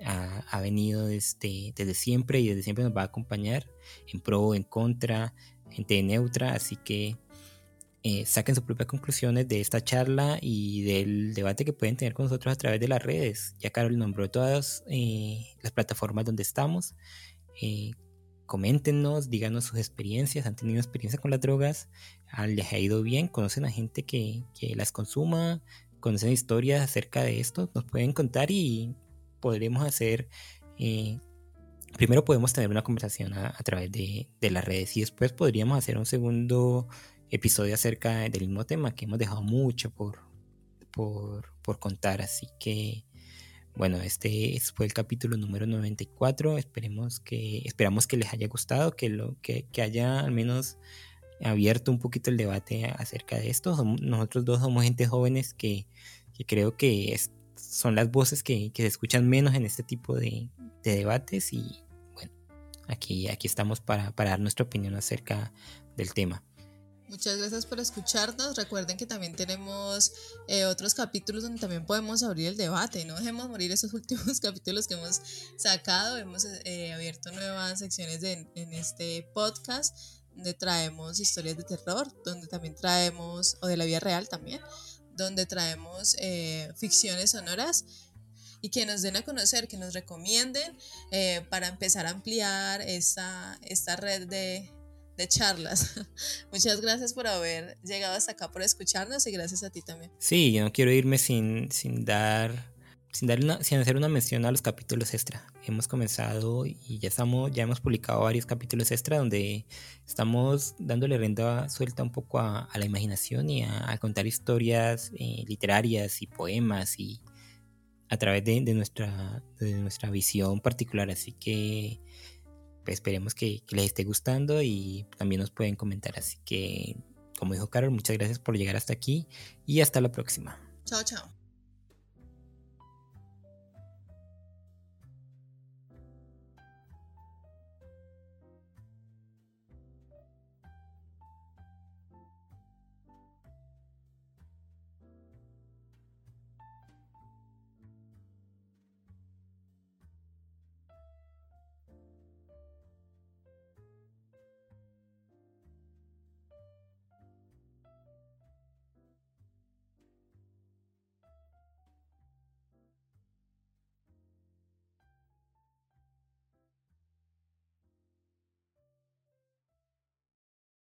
ha venido desde siempre y desde siempre nos va a acompañar en pro, en contra, gente neutra, así que saquen sus propias conclusiones de esta charla y del debate que pueden tener con nosotros a través de las redes. Ya Carol nombró todas las plataformas donde estamos. Coméntenos, díganos sus experiencias, han tenido experiencia con las drogas, les ha ido bien, conocen a gente que las consuma, conocen historias acerca de esto, nos pueden contar y podremos hacer, primero podemos tener una conversación a través de las redes y después podríamos hacer un segundo episodio acerca del mismo tema que hemos dejado mucho por contar, así que bueno, este fue el capítulo número 94. Esperamos que les haya gustado, que haya al menos abierto un poquito el debate acerca de esto. Nosotros dos somos gente jóvenes que creo que son las voces que se escuchan menos en este tipo de debates y bueno, aquí estamos para dar nuestra opinión acerca del tema. Muchas gracias por escucharnos. Recuerden que también tenemos otros capítulos donde también podemos abrir el debate. No dejemos morir esos últimos capítulos que hemos sacado. Hemos abierto nuevas secciones en este podcast donde traemos historias de terror, donde también traemos, o de la vida real también, donde traemos ficciones sonoras y que nos den a conocer, que nos recomienden para empezar a ampliar esta red de charlas. Muchas gracias por haber llegado hasta acá, por escucharnos y gracias a ti también. Sí, yo no quiero irme sin hacer una mención a los capítulos extra. Hemos comenzado y ya hemos publicado varios capítulos extra donde estamos dándole rienda suelta un poco a la imaginación y a contar historias literarias y poemas y a través de nuestra visión particular, así que pues esperemos que les esté gustando y también nos pueden comentar, así que como dijo Carol, muchas gracias por llegar hasta aquí y hasta la próxima. Chao, chao.